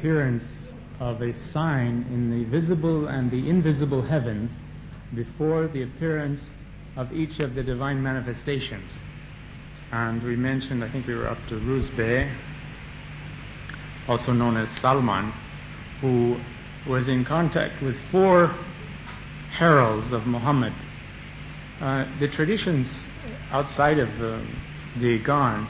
appearance of a sign in the visible and the invisible heaven before the appearance of each of the divine manifestations. And we mentioned, I think we were up to Ruz Bey, also known as Salman, who was in contact with 4 heralds of Muhammad. The traditions outside of the Gan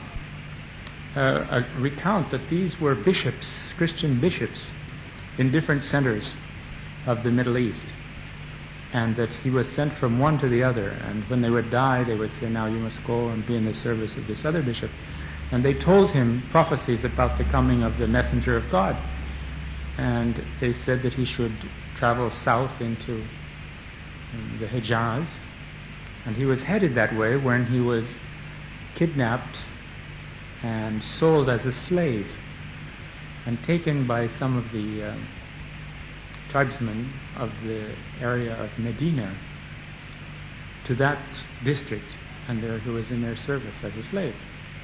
recount that these were bishops, Christian bishops, in different centers of the Middle East, and that he was sent from one to the other, and when they would die they would say, now you must go and be in the service of this other bishop. And they told him prophecies about the coming of the messenger of God, and they said that he should travel south into the Hijaz, and he was headed that way when he was kidnapped and sold as a slave and taken by some of the tribesmen of the area of Medina to that district, and there he was in their service as a slave.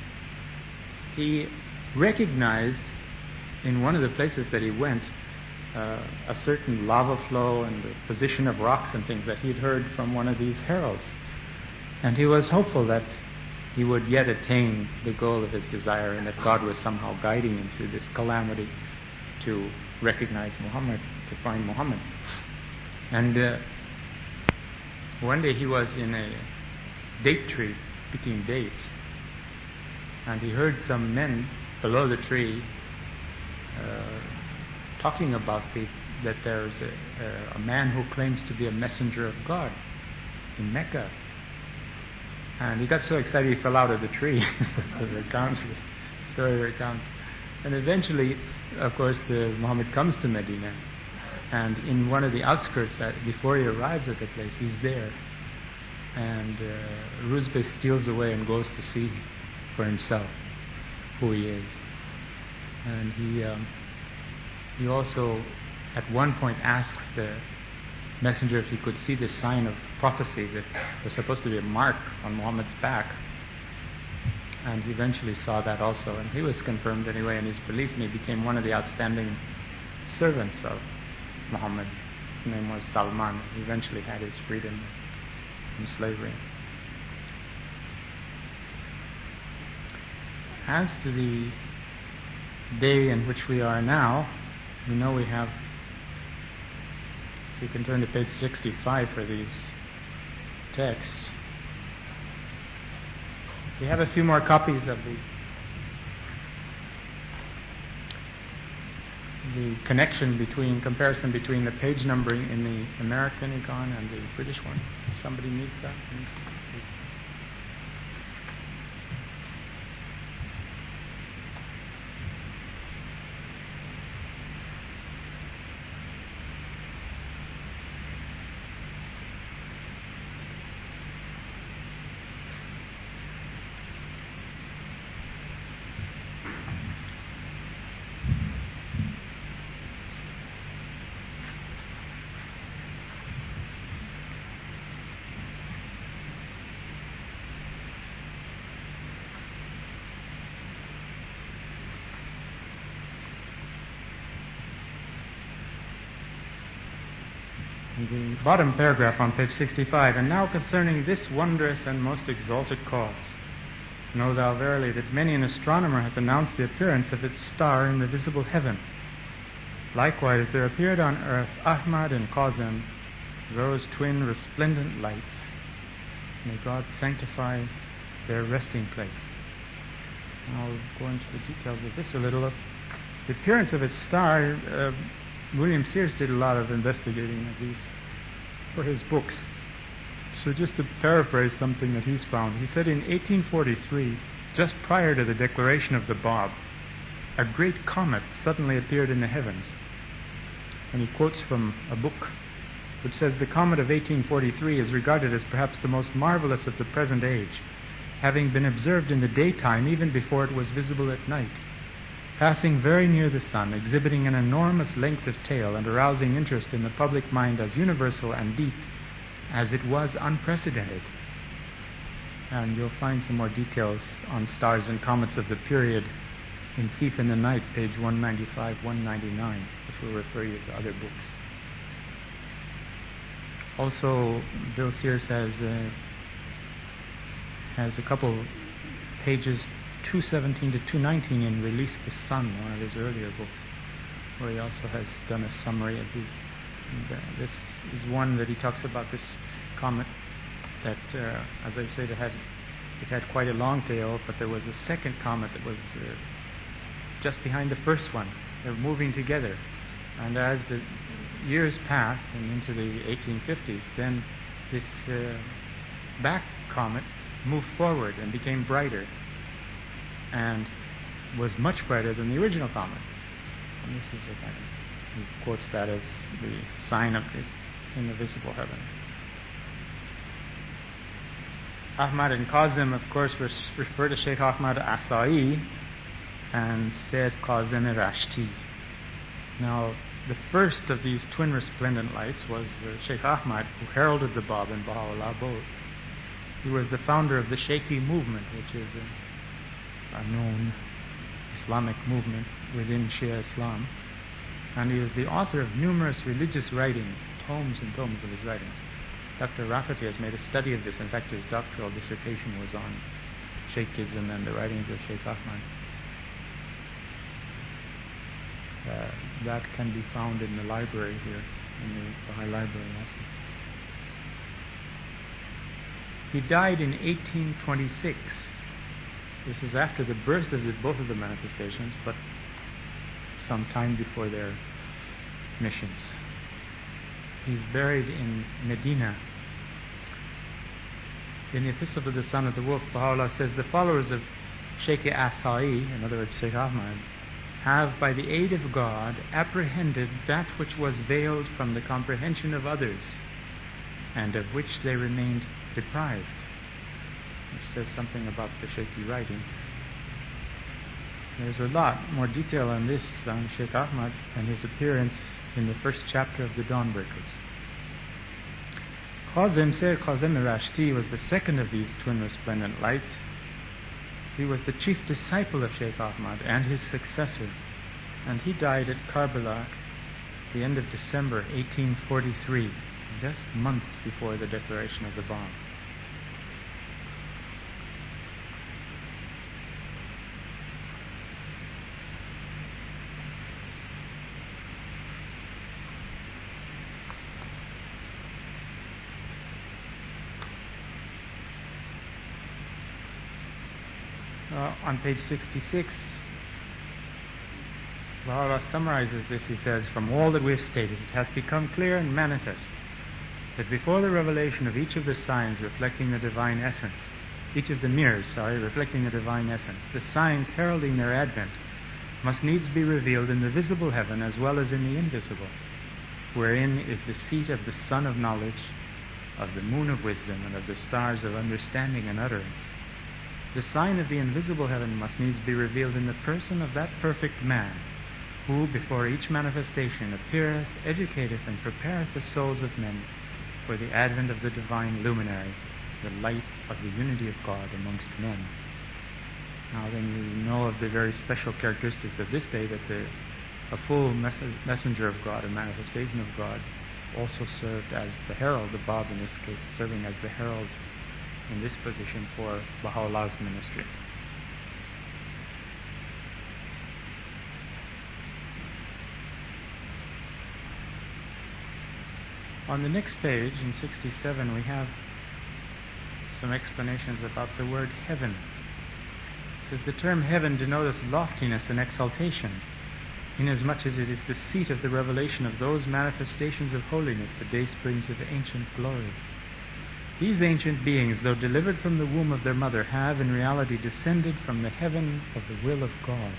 He recognized in one of the places that he went a certain lava flow and the position of rocks and things that he'd heard from one of these heralds, and he was hopeful that he would yet attain the goal of his desire, and that God was somehow guiding him through this calamity to recognize Muhammad, to find Muhammad. And one day he was in a date tree picking dates, and he heard some men below the tree talking about that there's a man who claims to be a messenger of God in Mecca. And he got so excited he fell out of the tree. The story recounts. And eventually, of course, Muhammad comes to Medina, and in one of the outskirts, before he arrives at the place, he's there. And Ruz Bey steals away and goes to see for himself who he is. And he also at one point asks the messenger if he could see the sign of prophecy that was supposed to be a mark on Muhammad's back, and he eventually saw that also, and he was confirmed anyway in his belief, and he became one of the outstanding servants of Muhammad. His name was Salman. He eventually had his freedom from slavery. As to the day in which we are now, we know we have, so you can turn to page 65 for these texts. We have a few more copies of the comparison between the page numbering in the American Egon and the British one. If somebody needs that, please. The bottom paragraph on page 65, and now concerning this wondrous and most exalted cause, know thou verily that many an astronomer hath announced the appearance of its star in the visible heaven. Likewise there appeared on earth Ahmad and Qazim, those twin resplendent lights. May God sanctify their resting place. I'll go into the details of this a little. The appearance of its star, William Sears did a lot of investigating of these for his books. So just to paraphrase something that he's found, he said in 1843, just prior to the declaration of the Bab, a great comet suddenly appeared in the heavens. And he quotes from a book which says the comet of 1843 is regarded as perhaps the most marvelous of the present age, having been observed in the daytime even before it was visible at night, passing very near the sun, exhibiting an enormous length of tail and arousing interest in the public mind as universal and deep as it was unprecedented. And you'll find some more details on stars and comets of the period in Thief in the Night, page 195, 199, which will refer you to other books. Also, Bill Sears has a couple pages 217 to 219 in Release the Sun, one of his earlier books, where he also has done a summary of these. And, this is one that he talks about this comet that, as I said, it had quite a long tail, but there was a second comet that was just behind the first one. They were moving together. And as the years passed and into the 1850s, then this back comet moved forward and became brighter and was much brighter than the original comet. And this is a kind of, he quotes that as the sign of the in the visible heaven. Ahmad and Kazim, of course, refer to Sheikh Ahmad Asai and said Kazim Rashti. Now, the first of these twin resplendent lights was Sheikh Ahmad, who heralded the Bab and Baha'u'llah both. He was the founder of the Shaykhi movement, which is a known Islamic movement within Shia Islam. And he was the author of numerous religious writings, tomes and tomes of his writings. Dr. Rafati has made a study of this. In fact, his doctoral dissertation was on Shaykhism and the writings of Sheikh Ahmad. That can be found in the library here, in the Baha'i Library also. He died in 1826. This is after the birth of both of the manifestations, but some time before their missions. He's buried in Medina. In the Epistle to the Son of the Wolf, Baha'u'llah says, the followers of Sheikh Asai, in other words, Sheikh Ahmad, have, by the aid of God, apprehended that which was veiled from the comprehension of others, and of which they remained deprived. Which says something about the Shaykhi writings. There's a lot more detail on this, on Sheikh Ahmad and his appearance in the first chapter of the Dawnbreakers. Sayyid Kazim Rashti was the second of these twin resplendent lights. He was the chief disciple of Sheikh Ahmad and his successor, and he died at Karbala the end of December 1843, just months before the declaration of the bomb. On page 66, Baha'u'llah summarizes this. He says, from all that we have stated, it has become clear and manifest that before the revelation of each of the signs reflecting the divine essence, each of the mirrors, reflecting the divine essence, the signs heralding their advent must needs be revealed in the visible heaven as well as in the invisible, wherein is the seat of the sun of knowledge, of the moon of wisdom, and of the stars of understanding and utterance. The sign of the invisible heaven must needs be revealed in the person of that perfect man, who before each manifestation appeareth, educateth, and prepareth the souls of men for the advent of the divine luminary, the light of the unity of God amongst men. Now then, you know of the very special characteristics of this day, that a full messenger of God, a manifestation of God, also served as the herald, the Bab in this case, serving as the herald in this position for Baha'u'llah's ministry. On the next page, in 67, we have some explanations about the word heaven. It says, the term heaven denoteth loftiness and exaltation, inasmuch as it is the seat of the revelation of those manifestations of holiness, the daysprings of ancient glory. These ancient beings, though delivered from the womb of their mother, have in reality descended from the heaven of the will of God.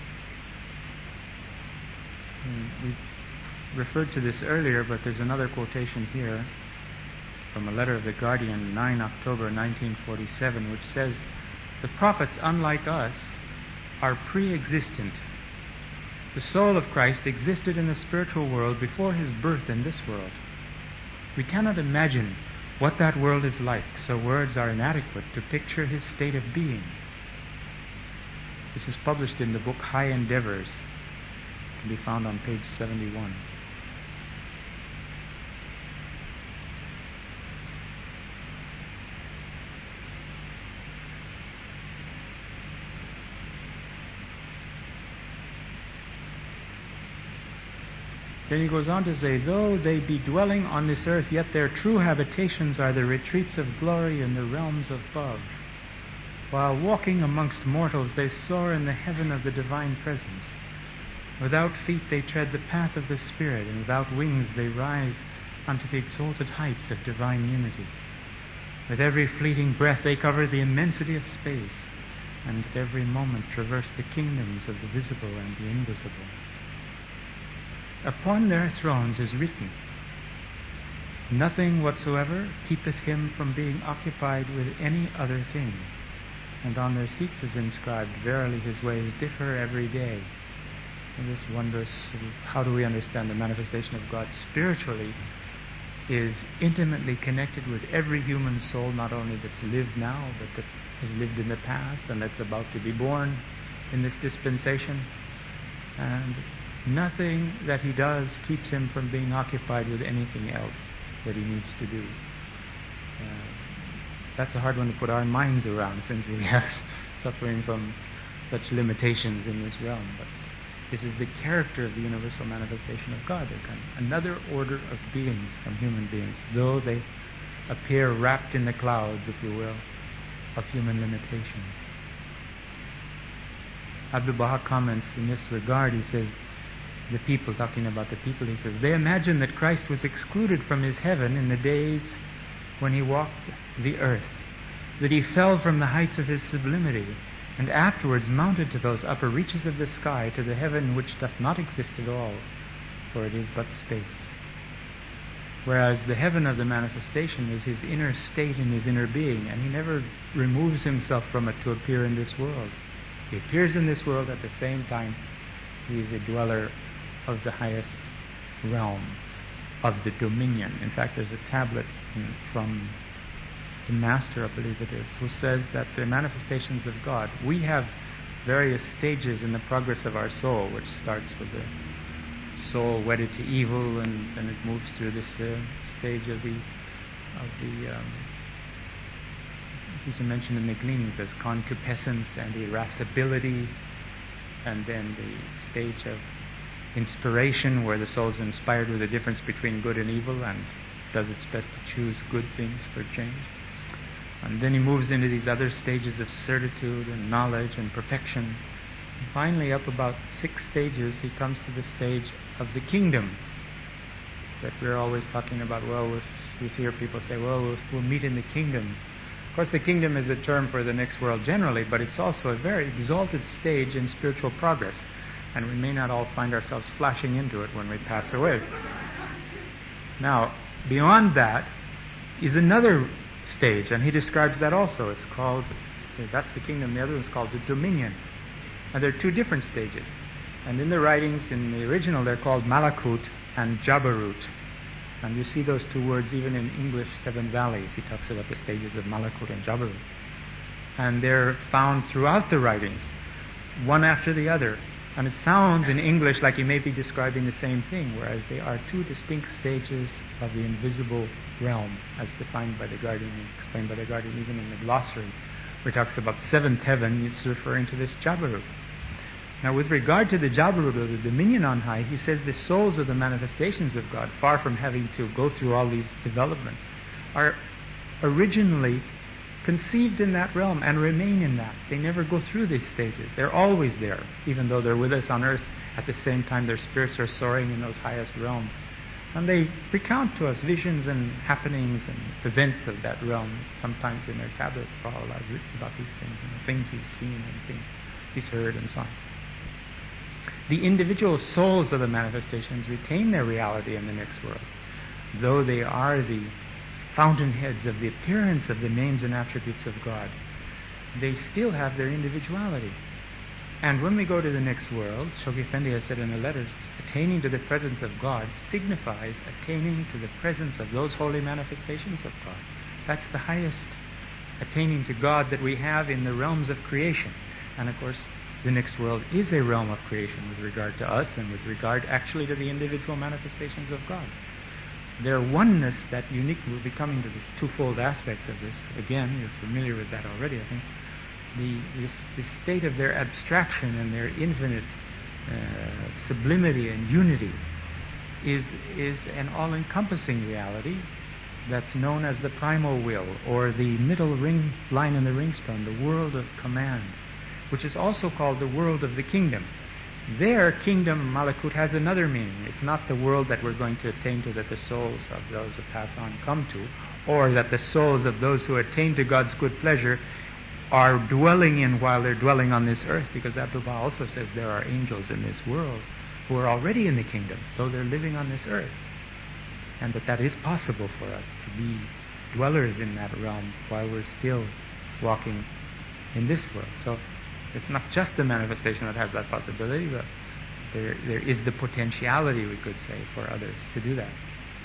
We've referred to this earlier, but there's another quotation here from a letter of the Guardian, 9 October 1947, which says, the prophets, unlike us, are pre-existent. The soul of Christ existed in the spiritual world before his birth in this world. We cannot imagine what that world is like, so words are inadequate to picture his state of being. This is published in the book High Endeavors. It can be found on page 71. Then he goes on to say, though they be dwelling on this earth, yet their true habitations are the retreats of glory in the realms above. While walking amongst mortals, they soar in the heaven of the divine presence. Without feet they tread the path of the Spirit, and without wings they rise unto the exalted heights of divine unity. With every fleeting breath they cover the immensity of space, and at every moment traverse the kingdoms of the visible and the invisible. Upon their thrones is written, nothing whatsoever keepeth him from being occupied with any other thing. And on their seats is inscribed, verily his ways differ every day. And this wondrous, how do we understand the manifestation of God spiritually, is intimately connected with every human soul, not only that's lived now, but that has lived in the past and that's about to be born in this dispensation. And nothing that he does keeps him from being occupied with anything else that he needs to do. That's a hard one to put our minds around, since we are suffering from such limitations in this realm. But this is the character of the universal manifestation of God. They're kind of another order of beings from human beings, though they appear wrapped in the clouds, if you will, of human limitations. Abdu'l-Baha comments in this regard. He says, the people, talking about the people, he says, they imagine that Christ was excluded from his heaven in the days when he walked the earth, that he fell from the heights of his sublimity, and afterwards mounted to those upper reaches of the sky, to the heaven which doth not exist at all, for it is but space. Whereas the heaven of the manifestation is his inner state and his inner being, and he never removes himself from it to appear in this world. He appears in this world, at the same time he is a dweller of the highest realms, of the dominion. In fact, there's a tablet from the Master, I believe it is, who says that the manifestations of God, we have various stages in the progress of our soul, which starts with the soul wedded to evil, and then it moves through this stage of the these are mentioned in the gleanings as concupiscence and irascibility, and then the stage of inspiration, where the soul is inspired with the difference between good and evil and does its best to choose good things for change. And then he moves into these other stages of certitude and knowledge and perfection. And finally, up about 6 stages, he comes to the stage of the kingdom that we're always talking about. Well, we hear people say, well, we'll meet in the kingdom. Of course, the kingdom is a term for the next world generally, but it's also a very exalted stage in spiritual progress. And we may not all find ourselves flashing into it when we pass away. Now, beyond that is another stage, and he describes that also. It's called, that's the kingdom, the other one's called the dominion. And there are 2 different stages. And in the writings, in the original, they're called Malakut and Jabarut. And you see those 2 words even in English 7 Valleys. He talks about the stages of Malakut and Jabarut. And they're found throughout the writings, one after the other. And it sounds in English like he may be describing the same thing, whereas they are 2 distinct stages of the invisible realm, as defined by the Guardian, and explained by the Guardian even in the glossary, where he talks about 7th heaven. It's referring to this Jabarut. Now, with regard to the Jabarut, or the dominion on high, he says the souls of the manifestations of God, far from having to go through all these developments, are originally conceived in that realm and remain in that. They never go through these stages. They're always there, even though they're with us on earth. At the same time, their spirits are soaring in those highest realms. And they recount to us visions and happenings and events of that realm. Sometimes in their tablets, Baha'u'llah has written about these things, things he's seen and things he's heard and so on. The individual souls of the manifestations retain their reality in the next world, though they are the fountainheads of the appearance of the names and attributes of God. They still have their individuality. And when we go to the next world, Shoghi Effendi has said in the letters, attaining to the presence of God signifies attaining to the presence of those holy manifestations of God. That's the highest attaining to God that we have in the realms of creation. And of course, the next world is a realm of creation with regard to us and with regard actually to the individual manifestations of God. Their oneness, that unique, we'll be coming to these twofold aspects of this. Again, you're familiar with that already, I think. The state of their abstraction and their infinite sublimity and unity is an all-encompassing reality that's known as the primal will, or the middle ring line in the ringstone, the world of command, which is also called the world of the kingdom. Their kingdom, Malakut, has another meaning. It's not the world that we're going to attain to, that the souls of those who pass on come to, or that the souls of those who attain to God's good pleasure are dwelling in while they're dwelling on this earth, because Abdu'l-Baha also says there are angels in this world who are already in the kingdom, though they're living on this earth, and that is possible for us to be dwellers in that realm while we're still walking in this world. So it's not just the manifestation that has that possibility, but there is the potentiality, we could say, for others to do that.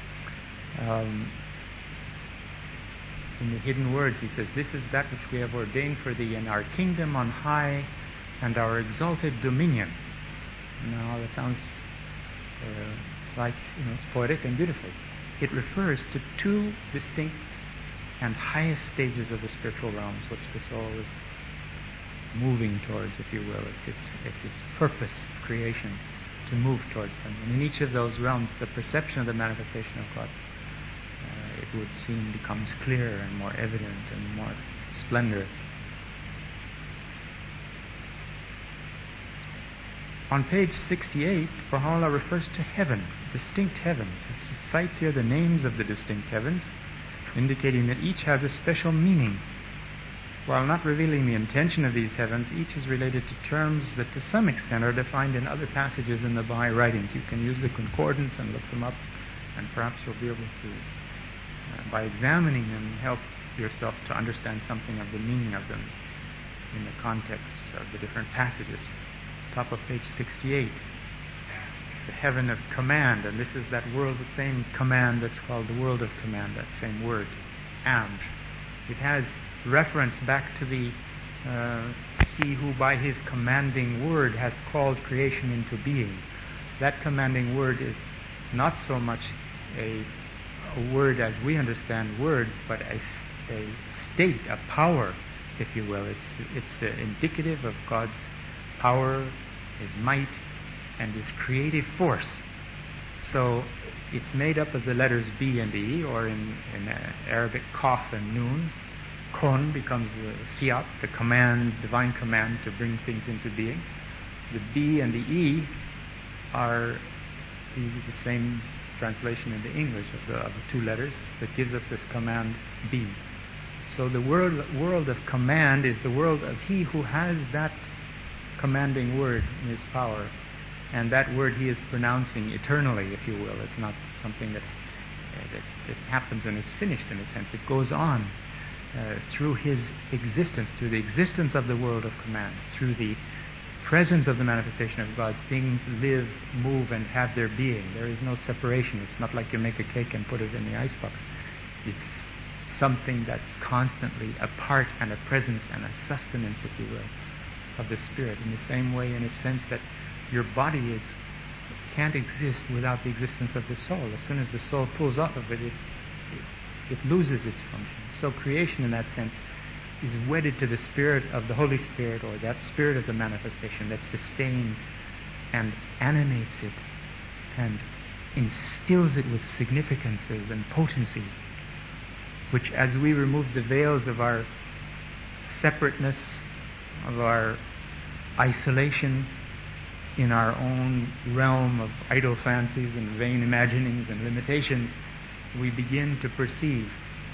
In the hidden words, he says, "This is that which we have ordained for thee in our kingdom on high and our exalted dominion." Now that sounds like, it's poetic and beautiful. It refers to two distinct and highest stages of the spiritual realms which the soul is moving towards, if you will. It's its purpose of creation to move towards them. And in each of those realms, the perception of the manifestation of God, it would seem, becomes clearer and more evident and more splendorous. On page 68, Baha'u'llah refers to heaven, distinct heavens. He cites here the names of the distinct heavens, indicating that each has a special meaning. While not revealing the intention of these heavens, each is related to terms that to some extent are defined in other passages in the Baha'i writings. You can use the concordance and look them up, and perhaps you'll be able to, by examining them, help yourself to understand something of the meaning of them in the context of the different passages. Top of page 68, the heaven of command, and this is that world, the same command that's called the world of command, that same word, Amr. It has reference back to the He who by His commanding word has called creation into being. That commanding word is not so much a word as we understand words, but a state, a power, if you will. It's indicative of God's power, His might, and His creative force. So it's made up of the letters B and E, or in Arabic, Qaf and Nun. Kun becomes the fiat, the command, divine command to bring things into being. The B and the E are the same translation in the English of the two letters that gives us this command B. So the world of command is the world of He who has that commanding word in His power, and that word He is pronouncing eternally, if you will. It's not something that happens and is finished in a sense. It goes on through His existence, through the existence of the world of command, through the presence of the manifestation of God. Things live, move, and have their being. There is no separation. It's not like you make a cake and put it in the icebox. It's something that's constantly a part and a presence and a sustenance, if you will, of the Spirit. In the same way, in a sense, that your body can't exist without the existence of the soul. As soon as the soul pulls off of it, it loses its function. So creation, in that sense, is wedded to the Spirit of the Holy Spirit, or that Spirit of the manifestation that sustains and animates it and instills it with significances and potencies, which, as we remove the veils of our separateness, of our isolation in our own realm of idle fancies and vain imaginings and limitations, we begin to perceive.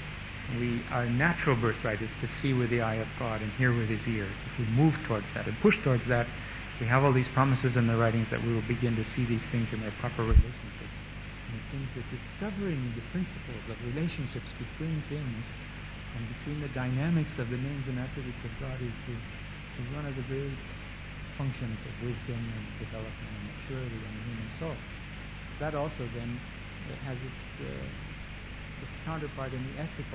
Our natural birthright is to see with the eye of God and hear with His ear. If we move towards that and push towards that, we have all these promises in the writings that we will begin to see these things in their proper relationships. And it seems that discovering the principles of relationships between things and between the dynamics of the names and attributes of God is one of the great functions of wisdom and development and maturity in the human soul. That also then has its counterpart in the ethical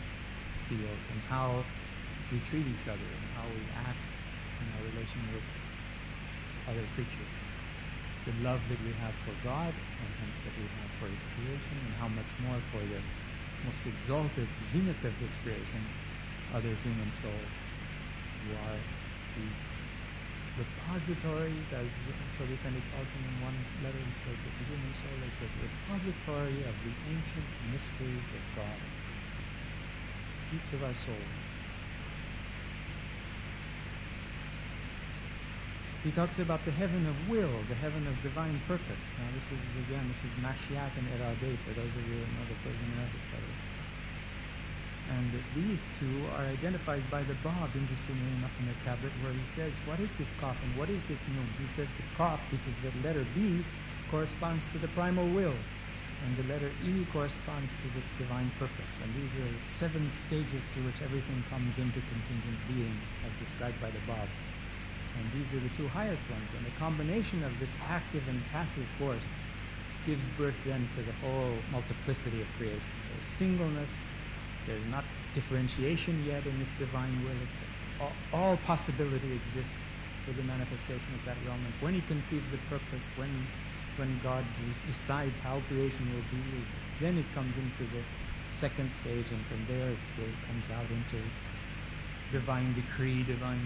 field, and how we treat each other and how we act in our relation with other creatures. The love that we have for God, and hence that we have for His creation, and how much more for the most exalted zenith of His creation, other human souls, who are these repositories, as Rabbi Fendi calls them in one letter. He said that the human soul is a repository of the ancient mysteries of God. Each of our souls. He talks about the heaven of will, the heaven of divine purpose. Now this is Mashiach and Eradeh, for those of you who know the Persian Arabic better. And these two are identified by the Bab, interestingly enough, in the tablet, where he says, what is this Qaf and what is this Nun? He says the Qaf, this is the letter B, corresponds to the primal will, and the letter E corresponds to this divine purpose. And these are 7 stages through which everything comes into contingent being, as described by the Bab. And these are the 2 highest ones. And the combination of this active and passive force gives birth then to the whole multiplicity of creation. There's singleness, there's not differentiation yet in this divine will. It's all possibility exists for the manifestation of that realm. And when He conceives a purpose, when God decides how creation will be, then it comes into the 2nd stage, and from there it comes out into divine decree, divine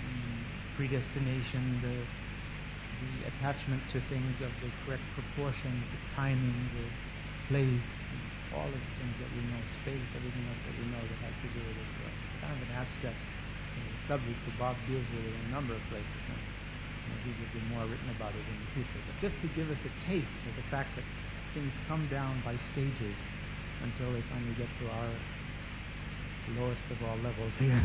predestination, the attachment to things of the correct proportion, the timing, the place, all of the things that we know, space, everything else that we know that has to do with this world. It's kind of an abstract subject that Bob deals with in a number of places, and he will be more written about it in the future. But just to give us a taste of the fact that things come down by stages until they finally get to our lowest of all levels here.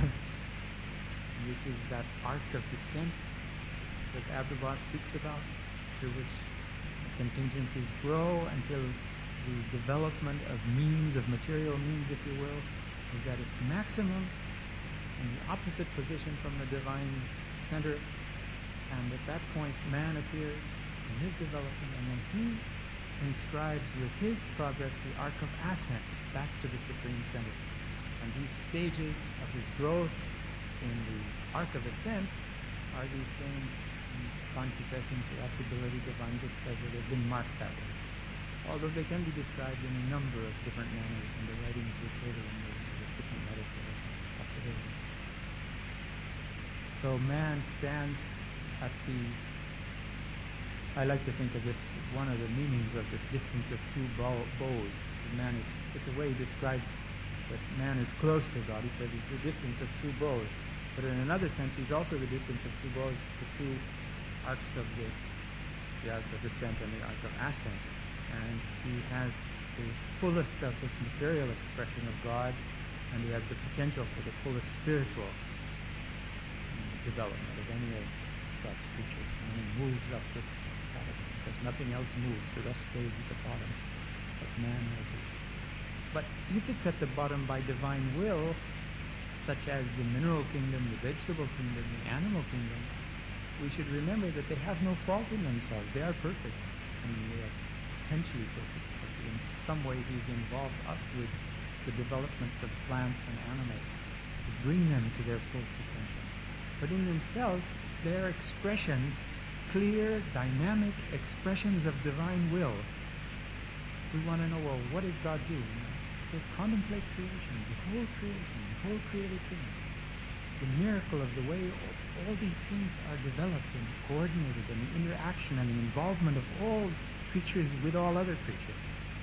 This is that arc of descent that Abdu'l-Baha speaks about, through which contingencies grow until the development of means, of material means, if you will, is at its maximum in the opposite position from the divine center. And at that point, man appears in his development, and then he inscribes with his progress the arc of ascent back to the Supreme Center. And these stages of his growth in the arc of ascent are these same concupiscence, irascibility, divine good pleasure. They've been marked that way, although they can be described in a number of different manners, and the writings will cater in the different metaphors and possibilities. So man stands at the, I like to think of this, one of the meanings of this distance of 2 bows. Man is, it's a way he describes that man is close to God. He said he's the distance of 2 bows. But in another sense, he's also the distance of 2 bows, the 2 arcs of the arc of descent and the arc of ascent. And he has the fullest of this material expression of God, and he has the potential for the fullest spiritual development of any of God's creatures. And he moves up this catapult, because nothing else moves. The rest stays at the bottom. But man has this. But if it's at the bottom by divine will, such as the mineral kingdom, the vegetable kingdom, the animal kingdom, we should remember that they have no fault in themselves. They are perfect. I mean, they are potentially perfect, because in some way He's involved us with the developments of plants and animals to bring them to their full potential. But in themselves, they are expressions, clear, dynamic expressions of divine will. We want to know, well, what did God do? He says, contemplate creation, behold created things. The miracle of the way all these things are developed and coordinated, and the interaction and the involvement of all creatures with all other creatures.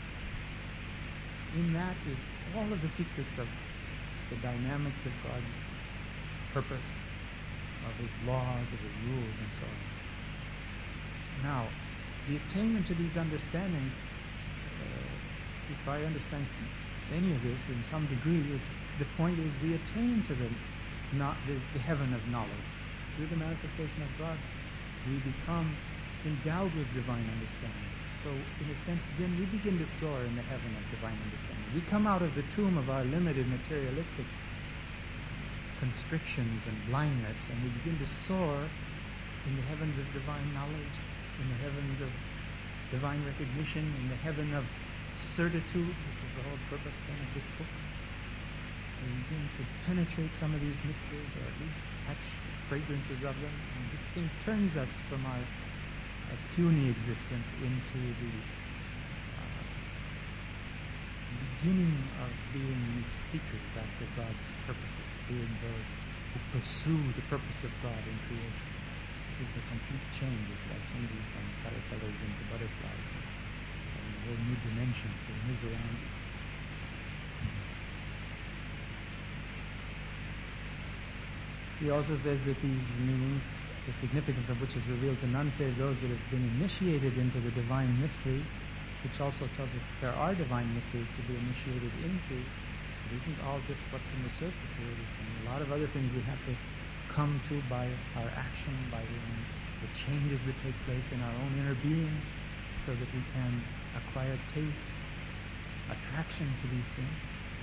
In that is all of the secrets of the dynamics of God's purpose, of His laws, of His rules, and so on. Now, the attainment to these understandings, if I understand any of this in some degree, the point is we attain to the heaven of knowledge. Through the manifestation of God, we become endowed with divine understanding. So, in a sense, then we begin to soar in the heaven of divine understanding. We come out of the tomb of our limited materialistic constrictions and blindness, and we begin to soar in the heavens of divine knowledge, in the heavens of divine recognition, in the heaven of certitude, which is the whole purpose then of this book. we begin to penetrate some of these mysteries, or at least catch fragrances of them, and this thing turns us from our puny existence into the beginning of being these seekers after God's purposes, being those who pursue the purpose of God in creation. It is a complete change. It's like changing from caterpillars into butterflies, and a whole new dimension to move around. He also says that these meanings, the significance of which is revealed to none save those that have been initiated into the divine mysteries, which also tells us there are divine mysteries to be initiated into. It isn't all just what's on the surface here. There's a lot of other things we have to come to by our action, by the changes that take place in our own inner being, so that we can acquire taste, attraction to these things.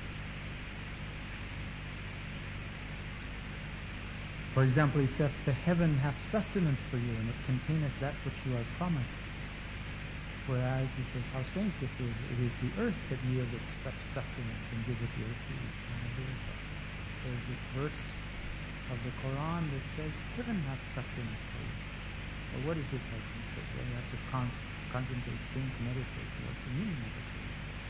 For example, he saith, "The heaven hath sustenance for you, and it containeth that which you are promised." Whereas, he says, how strange this is. It is the earth that yieldeth such sustenance and giveth you food. There's this verse of the Quran that says, heaven hath sustenance for you. Well, what does this have? He says, well, you have to concentrate, think, meditate. What's the meaning of it?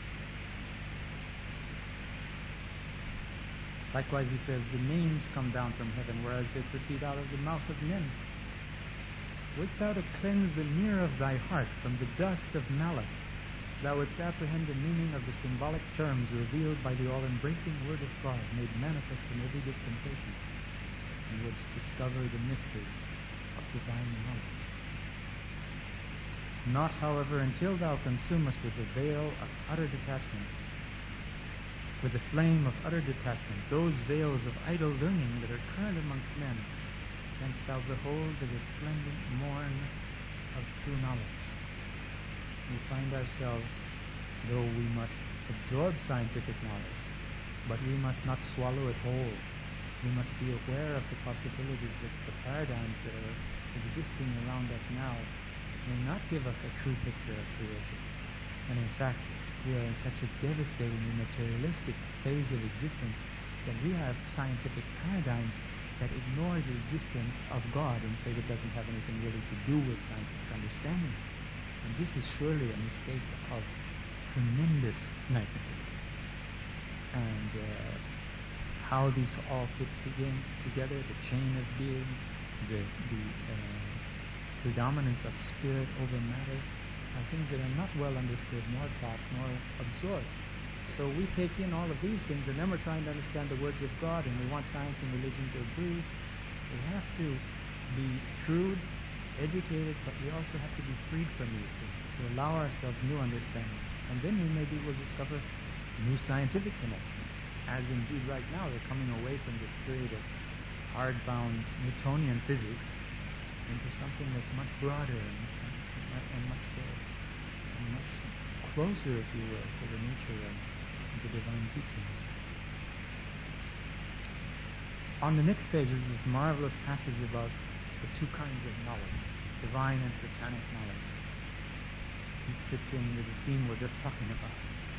Likewise, he says, the names come down from heaven, whereas they proceed out of the mouth of men. Wilt thou to cleanse the mirror of thy heart from the dust of malice, thou wouldst apprehend the meaning of the symbolic terms revealed by the all-embracing Word of God, made manifest in every dispensation, and wouldst discover the mysteries of divine knowledge. Not, however, until thou consumest with the veil of utter detachment, with the flame of utter detachment, those veils of idle learning that are current amongst men, canst thou behold the resplendent morn of true knowledge. We find ourselves, though we must absorb scientific knowledge, but we must not swallow it whole. We must be aware of the possibilities that the paradigms that are existing around us now may not give us a true picture of creation. And in fact, we are in such a devastatingly materialistic phase of existence that we have scientific paradigms that ignore the existence of God and say it doesn't have anything really to do with scientific understanding. And this is surely a mistake of tremendous magnitude. And how these all fit together, the chain of being, the predominance of spirit over matter, are things that are not well understood, nor taught, nor absorbed. So we take in all of these things, and then we're trying to understand the words of God, and we want science and religion to agree. We have to be shrewd, educated, but we also have to be freed from these things, to allow ourselves new understandings. And then we maybe will discover new scientific connections, as indeed right now they're coming away from this period of hardbound Newtonian physics into something that's much broader and much closer, if you will, to the nature of the divine teachings. On the next page is this marvelous passage about the two kinds of knowledge, divine and satanic knowledge. This fits in with the theme we're just talking about.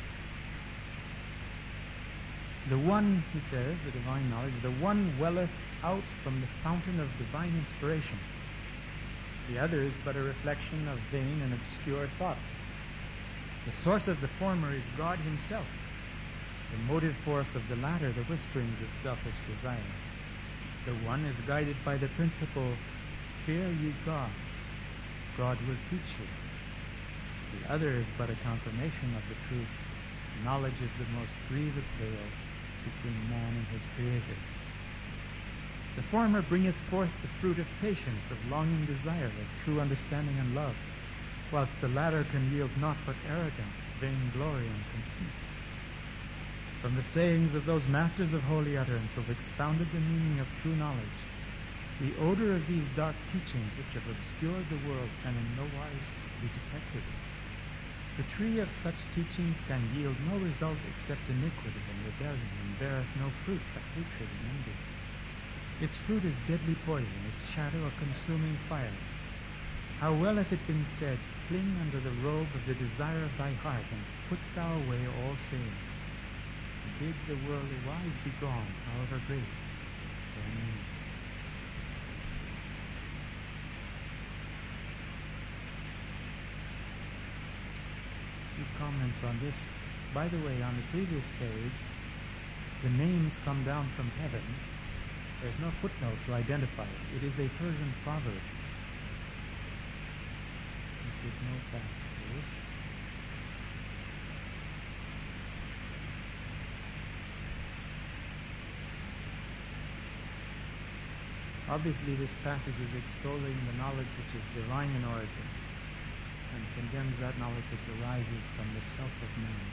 The one, he says, the divine knowledge, the one welleth out from the fountain of divine inspiration. The other is but a reflection of vain and obscure thoughts. The source of the former is God himself. The motive force of the latter, the whisperings of selfish desire. The one is guided by the principle, fear ye God, God will teach you. The other is but a confirmation of the truth, knowledge is the most grievous veil between man and his Creator. The former bringeth forth the fruit of patience, of longing desire, of true understanding and love, whilst the latter can yield naught but arrogance, vainglory, and conceit. From the sayings of those masters of holy utterance who have expounded the meaning of true knowledge, the odor of these dark teachings which have obscured the world can in no wise be detected. The tree of such teachings can yield no result except iniquity and rebellion, and beareth no fruit but hatred and envy. Its fruit is deadly poison, its shadow a consuming fire. How well hath it been said, cling under the robe of the desire of thy heart, and put thou away all shame. Bid the worldly wise be gone, however great their need. A few comments on this. By the way, on the previous page, the names come down from heaven. There's no footnote to identify it. It is a Persian proverb. You could note that if you wish. Obviously, this passage is extolling the knowledge which is divine in origin and condemns that knowledge which arises from the self of man.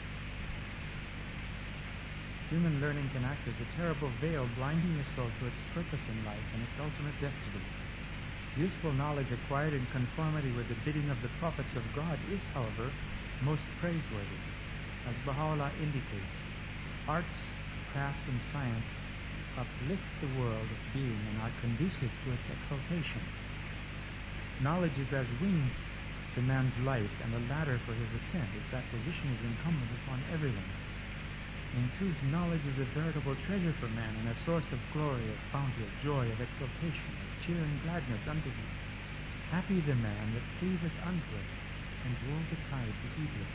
Human learning can act as a terrible veil, blinding the soul to its purpose in life and its ultimate destiny. Useful knowledge acquired in conformity with the bidding of the prophets of God is, however, most praiseworthy. As Baha'u'llah indicates, arts, crafts, and science uplift the world of being and are conducive to its exaltation. Knowledge is as wings to man's life and a ladder for his ascent. Its acquisition is incumbent upon everyone. In truth, knowledge is a veritable treasure for man and a source of glory, of bounty, of joy, of exultation, of cheer and gladness unto him. Happy the man that cleaveth unto it, and woe betide the heedless.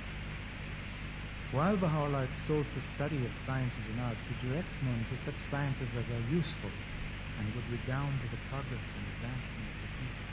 While Baha'u'llah extols the study of sciences and arts, he directs men to such sciences as are useful and would redound to the progress and advancement of the people.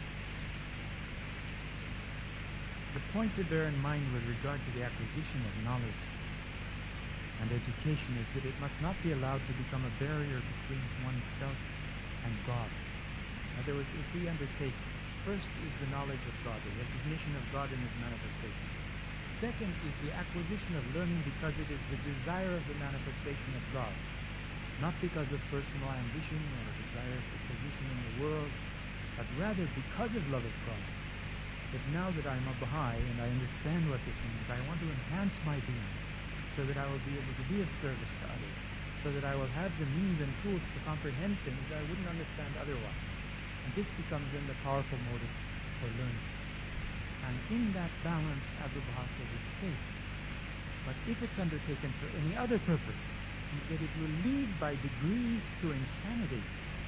The point to bear in mind with regard to the acquisition of knowledge and education is that it must not be allowed to become a barrier between oneself and God. In other words, if we undertake, first is the knowledge of God, the recognition of God in His manifestation. Second is the acquisition of learning because it is the desire of the manifestation of God, not because of personal ambition or desire for position in the world, but rather because of love of God. That now that I'm a Baha'i and I understand what this means, I want to enhance my being so that I will be able to be of service to others, so that I will have the means and tools to comprehend things that I wouldn't understand otherwise. And this becomes then the powerful motive for learning. And in that balance, Abdu'l-Baha says it's safe. But if it's undertaken for any other purpose, he said it will lead by degrees to insanity.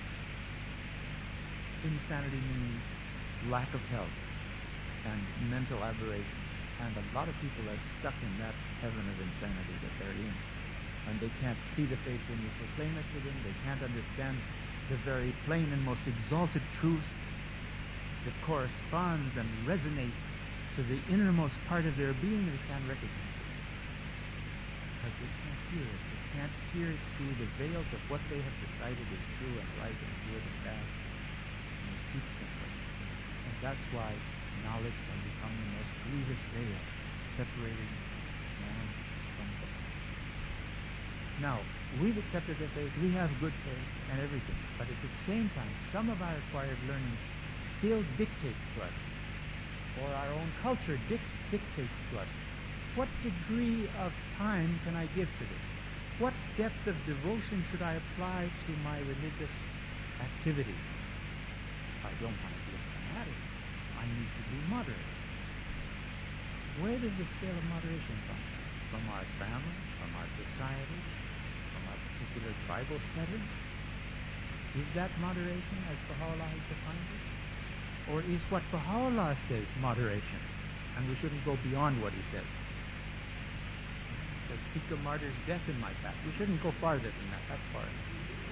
Insanity meaning lack of health and mental aberration. And a lot of people are stuck in that heaven of insanity that they're in. And they can't see the faith when you proclaim it to them. They can't understand the very plain and most exalted truth that corresponds and resonates to the innermost part of their being. They can't recognize it because they can't hear it. They can't hear it through the veils of what they have decided is true and right and good and bad, and it keeps them from these things. And that's why knowledge can become the most grievous veil separating man from God. Now, we've accepted the faith, we have good faith and everything, but at the same time, some of our acquired learning still dictates to us, or our own culture dictates to us. What degree of time can I give to this? What depth of devotion should I apply to my religious activities? I don't want to be a fanatic. I need to be moderate. Where does the scale of moderation come from? From our families, from our society, from our particular tribal setting? Is that moderation as Baha'u'llah has defined it? Or is what Baha'u'llah says moderation? And we shouldn't go beyond what he says. He says, seek a martyr's death in my path. We shouldn't go farther than that. That's far enough.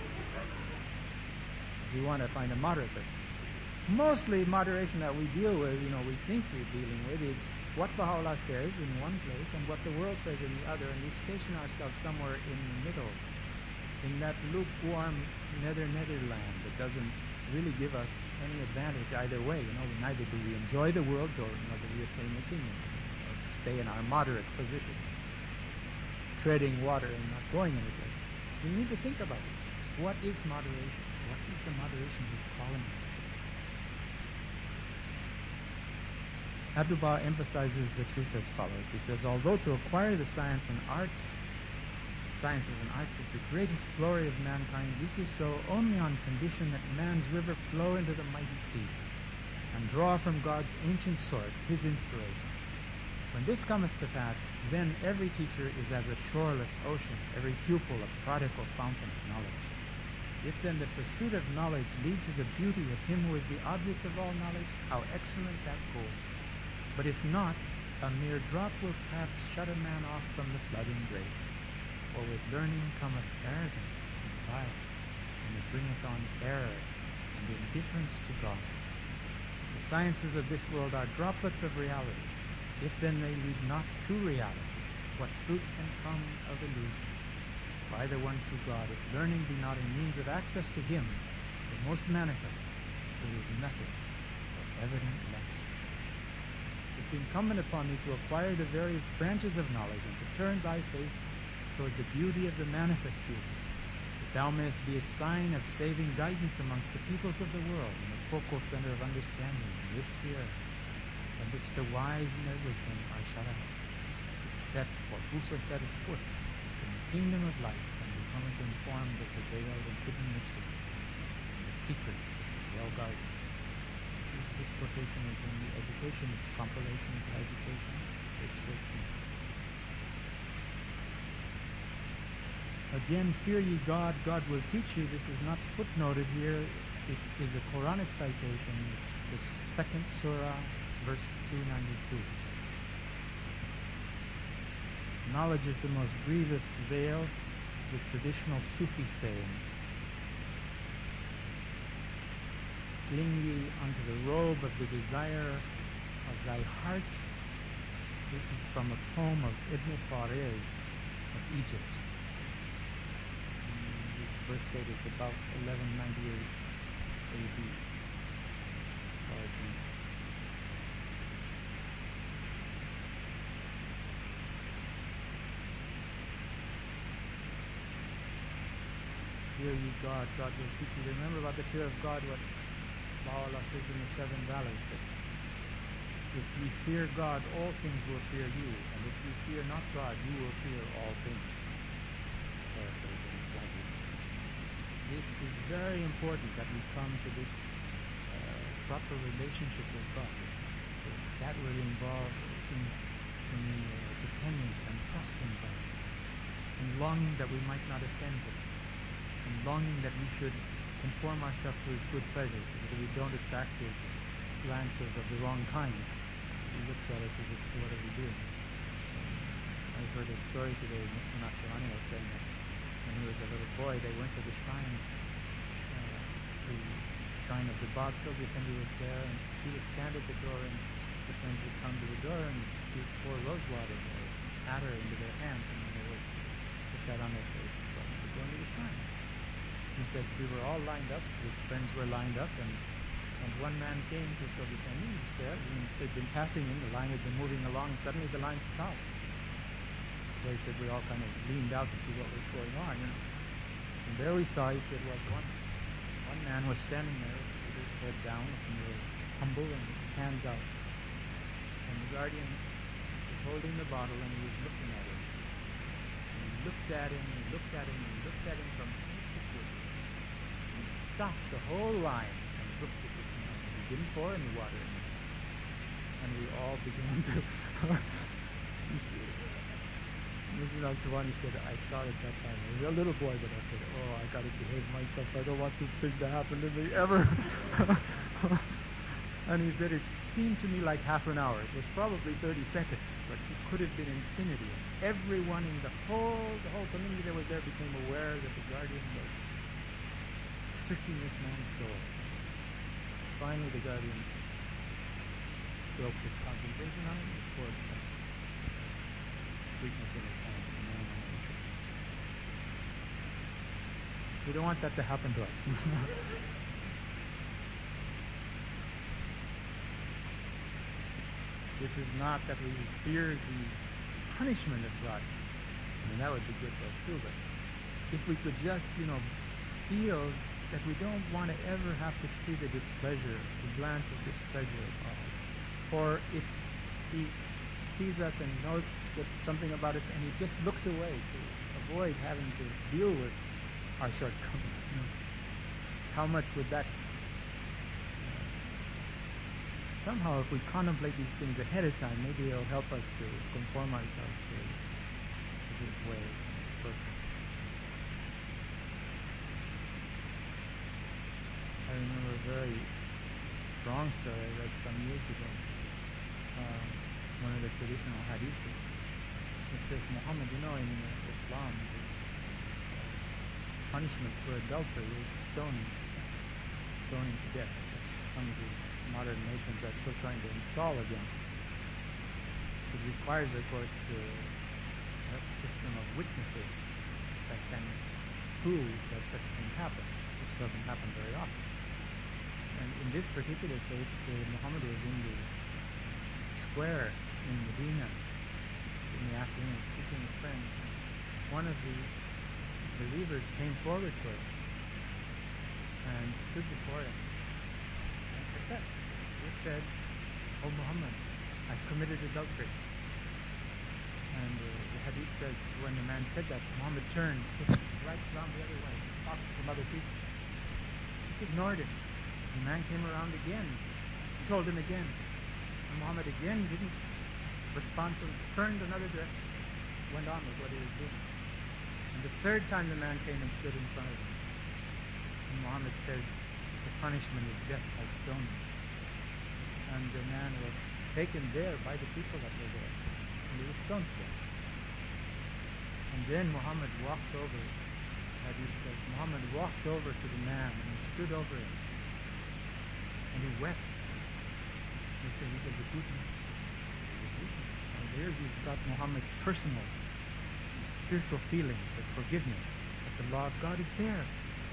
If we want to find a moderate. But mostly moderation that we deal with, we think we're dealing with, is what Baha'u'llah says in one place and what the world says in the other, and we station ourselves somewhere in the middle, in that lukewarm netherland that doesn't really give us any advantage either way. Neither do we enjoy the world or do we attain the kingdom, or stay in our moderate position, treading water and not going anyplace. We need to think about this. What is moderation? What is the moderation he's calling us to? Abdu'l-Baha emphasizes the truth as follows. He says, although to acquire the sciences and arts is the greatest glory of mankind, this is so only on condition that man's river flow into the mighty sea and draw from God's ancient source his inspiration. When this cometh to pass, then every teacher is as a shoreless ocean, every pupil a prodigal fountain of knowledge. If then the pursuit of knowledge lead to the beauty of him who is the object of all knowledge, how excellent that goal! But if not, a mere drop will perhaps shut a man off from the flooding grace. For with learning cometh arrogance and pride, and it bringeth on error and indifference to God. The sciences of this world are droplets of reality. If then they lead not to reality, what fruit can come of illusion? By the one true God, if learning be not a means of access to Him, the most manifest, it is nothing but evident lapse. It's incumbent upon thee to acquire the various branches of knowledge and to turn thy face toward the beauty of the manifest beauty, that thou mayest be a sign of saving guidance amongst the peoples of the world, and a focal center of understanding in this sphere, from which the wise in their wisdom are shut out. It's set for whoso setteth foot in the kingdom of lights, and becometh informed of the veiled and hidden mystery, and the secret which is well guarded. This quotation is in the Education, compilation of Education, page 13. Again, fear ye God, God will teach you. This is not footnoted here. It is a Quranic citation. It's the 2nd Surah, verse 292. Knowledge is the most grievous veil, is a traditional Sufi saying. Cling ye unto the robe of the desire of thy heart. This is from a poem of Ibn Fariz of Egypt. His birth date is about 1198 AD. Fear ye God, God will teach you. Remember about the fear of God, what Baha'u'llah says in the Seven Valleys, that if ye fear God, all things will fear you, and if ye fear not God, you will fear all things. Paraphrasing slightly. This is very important that we come to this proper relationship with God. That will involve, it seems to me, dependence and trust in God, and longing that we might not offend Him, and longing that we should conform ourselves to His good pleasures, so that we don't attract His glances of the wrong kind. He looks at us as if, what are we doing? I heard a story today. Mr. Nakshawani was saying that when he was a little boy, they went to the shrine of the Bab Chogi Effendi was there, and he would stand at the door, and the friends would come to the door, and he would pour rose water or attar into their hands, and then they would put that on their face, and so on. They would go into the shrine. He said, we were all lined up, his friends were lined up, and one man came to Chogi Effendi. He was there, and they'd been passing him, the line had been moving along, and suddenly the line stopped. So he said, we all kind of leaned out to see what was going on, you know. And there we saw, he said, well, one man was standing there with his head down, looking very humble, and with his hands out. And the guardian was holding the bottle, and he was looking at him. And he looked at him, and he looked at him, and he looked at him from head to foot. And he stopped the whole line and looked at this man. And he didn't pour any water in his hand. And we all began to... Mr. Nakshawani said, I thought at that time, I was a little boy, but I said, oh, I got to behave myself. I don't want this thing to happen to me ever. And he said, it seemed to me like half an hour. It was probably 30 seconds, but it could have been infinity. Everyone in the whole community that was there became aware that the guardian was searching this man's soul. Finally, the guardian broke his concentration on him and poured some sweetness in his hand. The man went away. We don't want that to happen to us. This is not that we fear the punishment of God. I mean, that would be good for us too, but if we could just, feel that we don't want to ever have to see the displeasure, the glance of displeasure of God. Or if He sees us and knows that something about us and He just looks away to avoid having to deal with our shortcomings. How much would that somehow if we contemplate these things ahead of time, maybe it'll help us to conform ourselves to His ways and His purpose. I remember a very strong story I read some years ago. One of the traditional hadiths. It says, Muhammad, in Islam, the punishment for adultery is stoning to death, which some of the modern nations are still trying to install again. It requires, of course, a system of witnesses that can prove that such a thing happened, which doesn't happen very often. And in this particular case, Muhammad was in the square in Medina in the afternoon speaking with friends, and one of the believers came forward to him and stood before him and confessed. He said, "Oh Muhammad, I've committed adultery." And the hadith says when the man said that, Muhammad turned right around the other way and talked to some other people. Just ignored him. The man came around again and told him again. And Muhammad again didn't respond to him, turned another direction, went on with what he was doing. And the third time the man came and stood in front of him. And Muhammad said, the punishment is death by stoning. And the man was taken there by the people that were there. And he was stoned to death. And then Muhammad walked over, Hadith says, Muhammad walked over to the man and he stood over him. And he wept. He said he was a good man. And there's you've got Muhammad's personal spiritual feelings of forgiveness, that the law of God is there.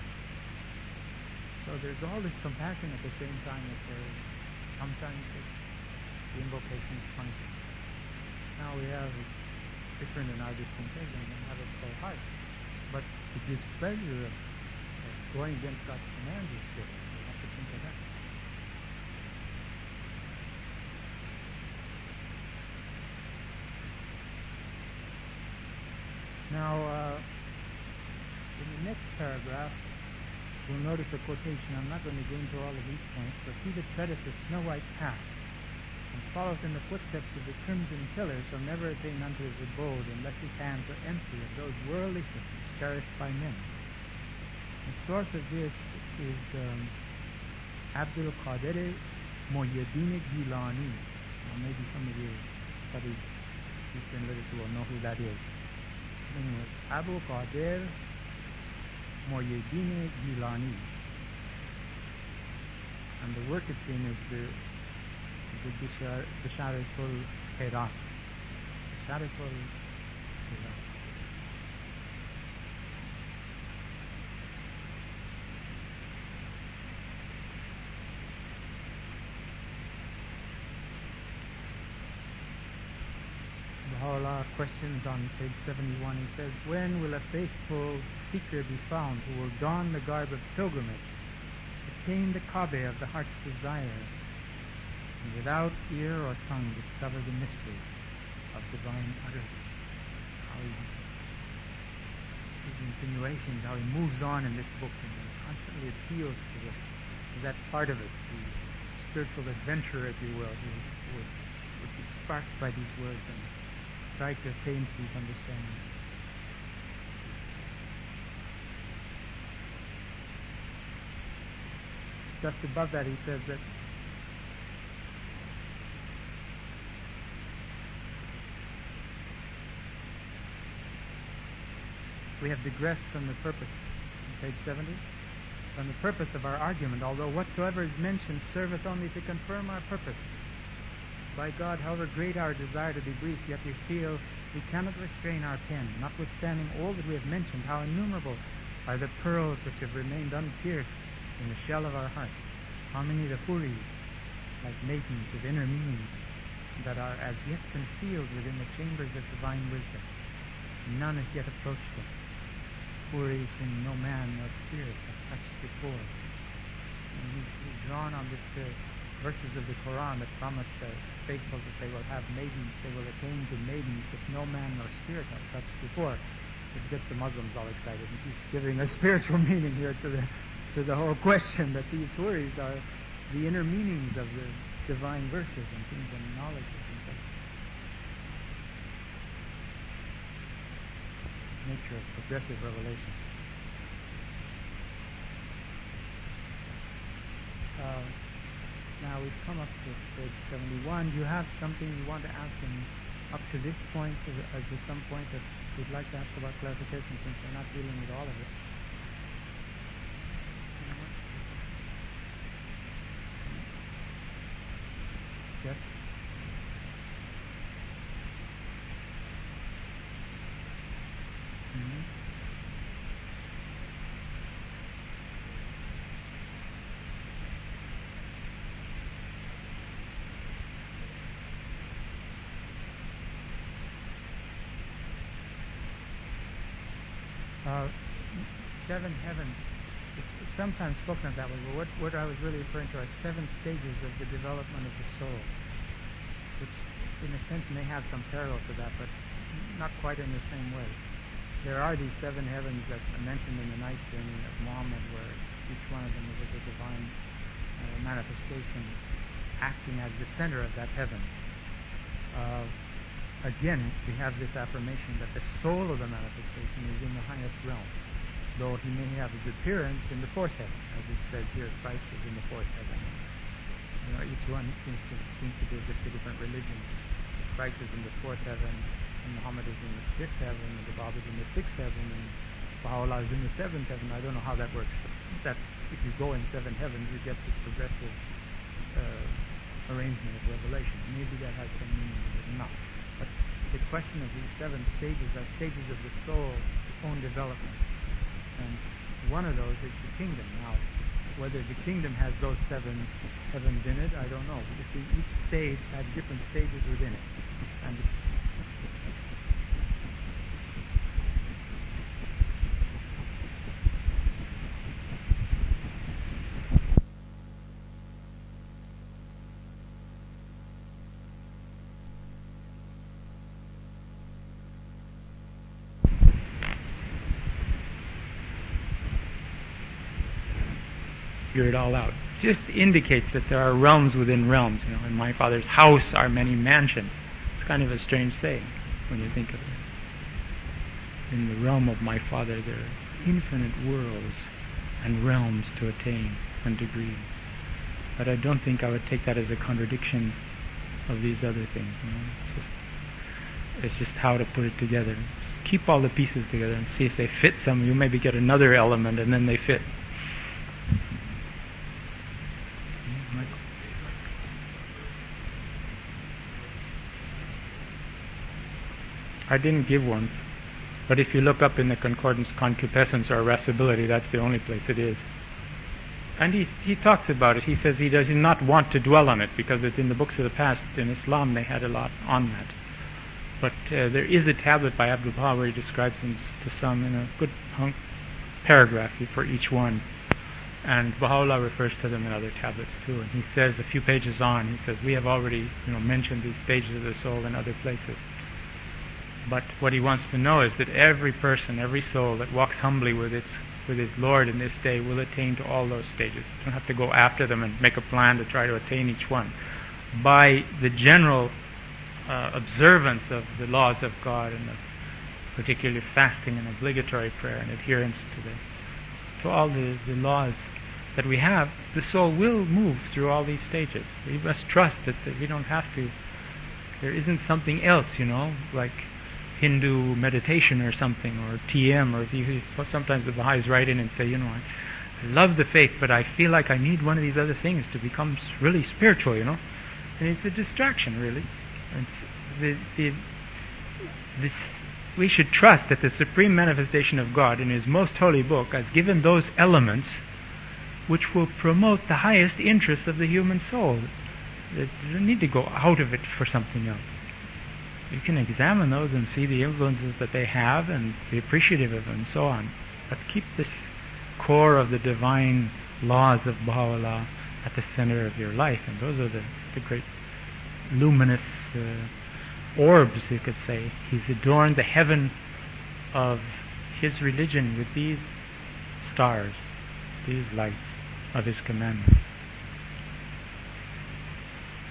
So there's all this compassion at the same time that there sometimes the invocation of punishment. Now we have is different in our dispensation and have it so harsh. But the displeasure of going against God's commands is still there. We have to think of that. Now, in the next paragraph, we'll notice a quotation. I'm not going to go into all of these points, but he that treadeth the snow-white path and followeth in the footsteps of the crimson pillar shall never attain unto his abode unless his hands are empty of those worldly things cherished by men. The source of this is Abdul Qadir Muhyiddin Gilani. Now, maybe some of you studied Eastern literature will know who that is. Anyway, Abu Qadir Muhyiddin Gilani. And the work it's in is the Bisharatul Khairat. Bisharatul Khairat. Baha'u'llah questions on page 71. He says, when will a faithful seeker be found who will don the garb of pilgrimage, attain the Kaaba of the heart's desire, and without ear or tongue discover the mysteries of divine utterance? How these insinuations, how he moves on in this book and constantly appeals to that part of us, the spiritual adventurer, if you will, who would be sparked by these words and try to attain to these understandings. Just above that, he says that we have digressed from the purpose, on page 70, from the purpose of our argument, although whatsoever is mentioned serveth only to confirm our purpose. By God, however great our desire to be brief, yet we feel we cannot restrain our pen, notwithstanding all that we have mentioned, how innumerable are the pearls which have remained unpierced in the shell of our heart. How many the huris, like maidens of inner meaning, that are as yet concealed within the chambers of divine wisdom. None has yet approached them. Huris whom no man nor spirit hath touched before. And he's drawn on this verses of the Quran that promise the faithful that they will have maidens, they will attain to maidens that no man nor spirit hath touched before. It gets the Muslims all excited, and he's giving a spiritual meaning here to the whole question, that these huris are the inner meanings of the divine verses and things and knowledges and such. Nature of progressive revelation. Now we've come up to page 71. Do you have something you want to ask him up to this point? Is there some point that you'd like to ask about clarification, since we're not dealing with all of it? Yes? Mm-hmm. Seven heavens, it's sometimes spoken of that way, but what I was really referring to are 7 stages of the development of the soul, which in a sense may have some parallel to that, but not quite in the same way. There are these 7 heavens that are mentioned in the Night Journey of Muhammad, where each one of them was a divine manifestation acting as the center of that heaven. Again, we have this affirmation that the soul of the manifestation is in the highest realm, though he may have his appearance in the 4th heaven, as it says here, Christ is in the 4th heaven. Each one seems to be as if the different religions. Christ is in the 4th heaven, and Muhammad is in the 5th heaven, and the Bab is in the 6th heaven, and Baha'u'llah is in the 7th heaven. I don't know how that works, but that's, if you go in 7 heavens, you get this progressive arrangement of revelation. Maybe that has some meaning, maybe not. But the question of these 7 stages are stages of the soul's own development. And one of those is the kingdom. Now, whether the kingdom has those 7 heavens in it, I don't know. You see, each stage has different stages within it. And figure it all out. It just indicates that there are realms within realms. In my Father's house are many mansions. It's kind of a strange saying when you think of it. In the realm of my Father there are infinite worlds and realms to attain and degree. But I don't think I would take that as a contradiction of these other things. It's just how to put it together. Keep all the pieces together and see if they fit some. You maybe get another element and then they fit. I didn't give one, but if you look up in the concordance concupiscence or irascibility, that's the only place it is. And he talks about it. He says he does not want to dwell on it because it's in the books of the past. In Islam they had a lot on that. But there is a tablet by Abdul Baha where he describes them to some in a good paragraph for each one. And Baha'u'llah refers to them in other tablets too. And he says a few pages on, he says, we have already mentioned these stages of the soul in other places. But what he wants to know is that every person, every soul that walks humbly with his Lord in this day will attain to all those stages. You don't have to go after them and make a plan to try to attain each one. By the general observance of the laws of God, and particularly fasting and obligatory prayer and adherence to all the laws that we have, the soul will move through all these stages. We must trust that we don't have to. There isn't something else, like Hindu meditation or something, or TM, or sometimes the Baha'is write in and say, I love the faith, but I feel like I need one of these other things to become really spiritual, And it's a distraction, really. We should trust that the Supreme Manifestation of God in His most holy book has given those elements which will promote the highest interests of the human soul. You don't need to go out of it for something else. You can examine those and see the influences that they have and be appreciative of them and so on. But keep this core of the divine laws of Baha'u'llah at the center of your life. And those are the great luminous orbs, you could say. He's adorned the heaven of his religion with these stars, these lights of his commandments.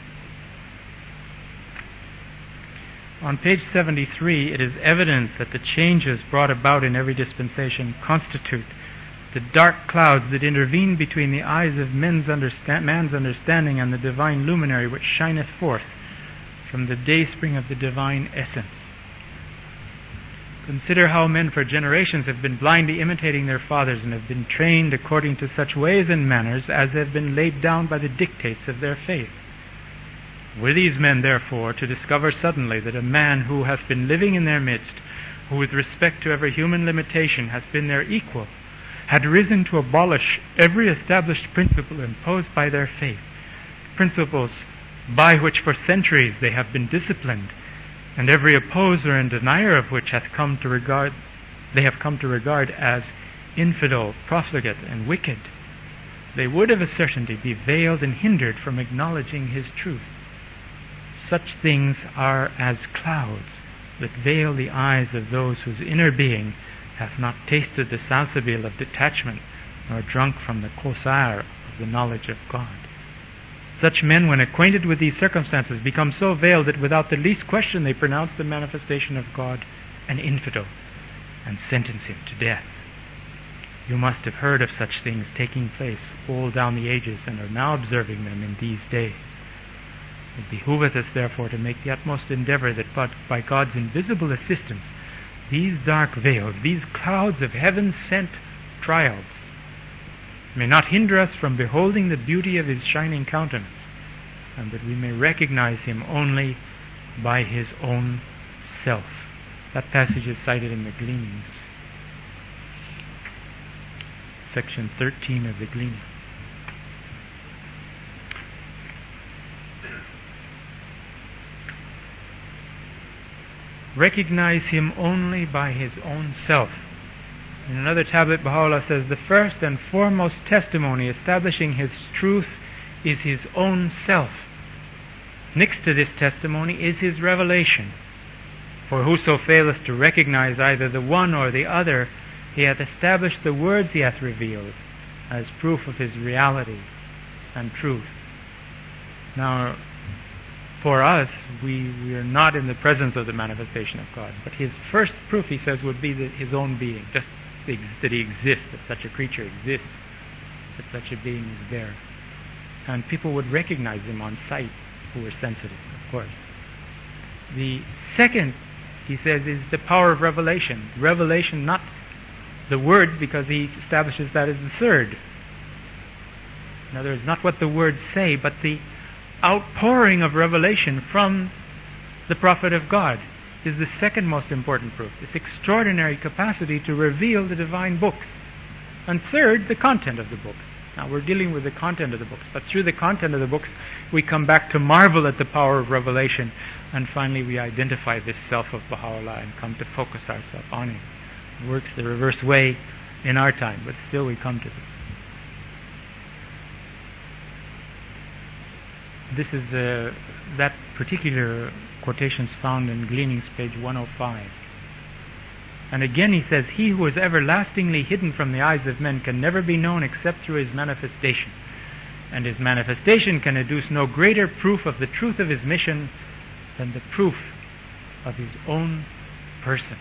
On page 73, it is evident that the changes brought about in every dispensation constitute the dark clouds that intervene between the eyes of man's understanding and the divine luminary which shineth forth from the dayspring of the divine essence. Consider how men for generations have been blindly imitating their fathers and have been trained according to such ways and manners as have been laid down by the dictates of their faith. Were these men, therefore, to discover suddenly that a man who hath been living in their midst, who with respect to every human limitation hath been their equal, had risen to abolish every established principle imposed by their faith, principles by which for centuries they have been disciplined, and every opposer and denier of which they have come to regard as infidel, profligate, and wicked, they would of a certainty be veiled and hindered from acknowledging his truth. Such things are as clouds that veil the eyes of those whose inner being hath not tasted the salsabil of detachment, nor drunk from the kosar of the knowledge of God. Such men, when acquainted with these circumstances, become so veiled that without the least question they pronounce the manifestation of God an infidel, and sentence him to death. You must have heard of such things taking place all down the ages, and are now observing them in these days. It behoveth us, therefore, to make the utmost endeavor that by God's invisible assistance, these dark veils, these clouds of heaven-sent trials, may not hinder us from beholding the beauty of his shining countenance, and that we may recognize him only by his own self. That passage is cited in the Gleanings, section 13 of the Gleanings. Recognize him only by his own self. In another tablet, Baha'u'llah says, the first and foremost testimony establishing his truth is his own self. Next to this testimony is his revelation. For whoso faileth to recognize either the one or the other, he hath established the words he hath revealed as proof of his reality and truth. Now, for us, we are not in the presence of the manifestation of God. But his first proof, he says, would be his own being, just that he exists, that such a creature exists, that such a being is there. And people would recognize him on sight who were sensitive, of course. The second, he says, is the power of revelation. Revelation, not the words, because he establishes that as the third. In other words, not what the words say, but the outpouring of revelation from the prophet of God is the second most important proof. This extraordinary capacity to reveal the divine books. And third, the content of the book. Now we're dealing with the content of the books, but through the content of the books we come back to marvel at the power of revelation, and finally we identify this self of Baha'u'llah and come to focus ourselves on him. It works the reverse way in our time, but still we come to this. This is that particular quotation is found in Gleanings, page 105. And again he says, he who is everlastingly hidden from the eyes of men can never be known except through his manifestation. And his manifestation can adduce no greater proof of the truth of his mission than the proof of his own person.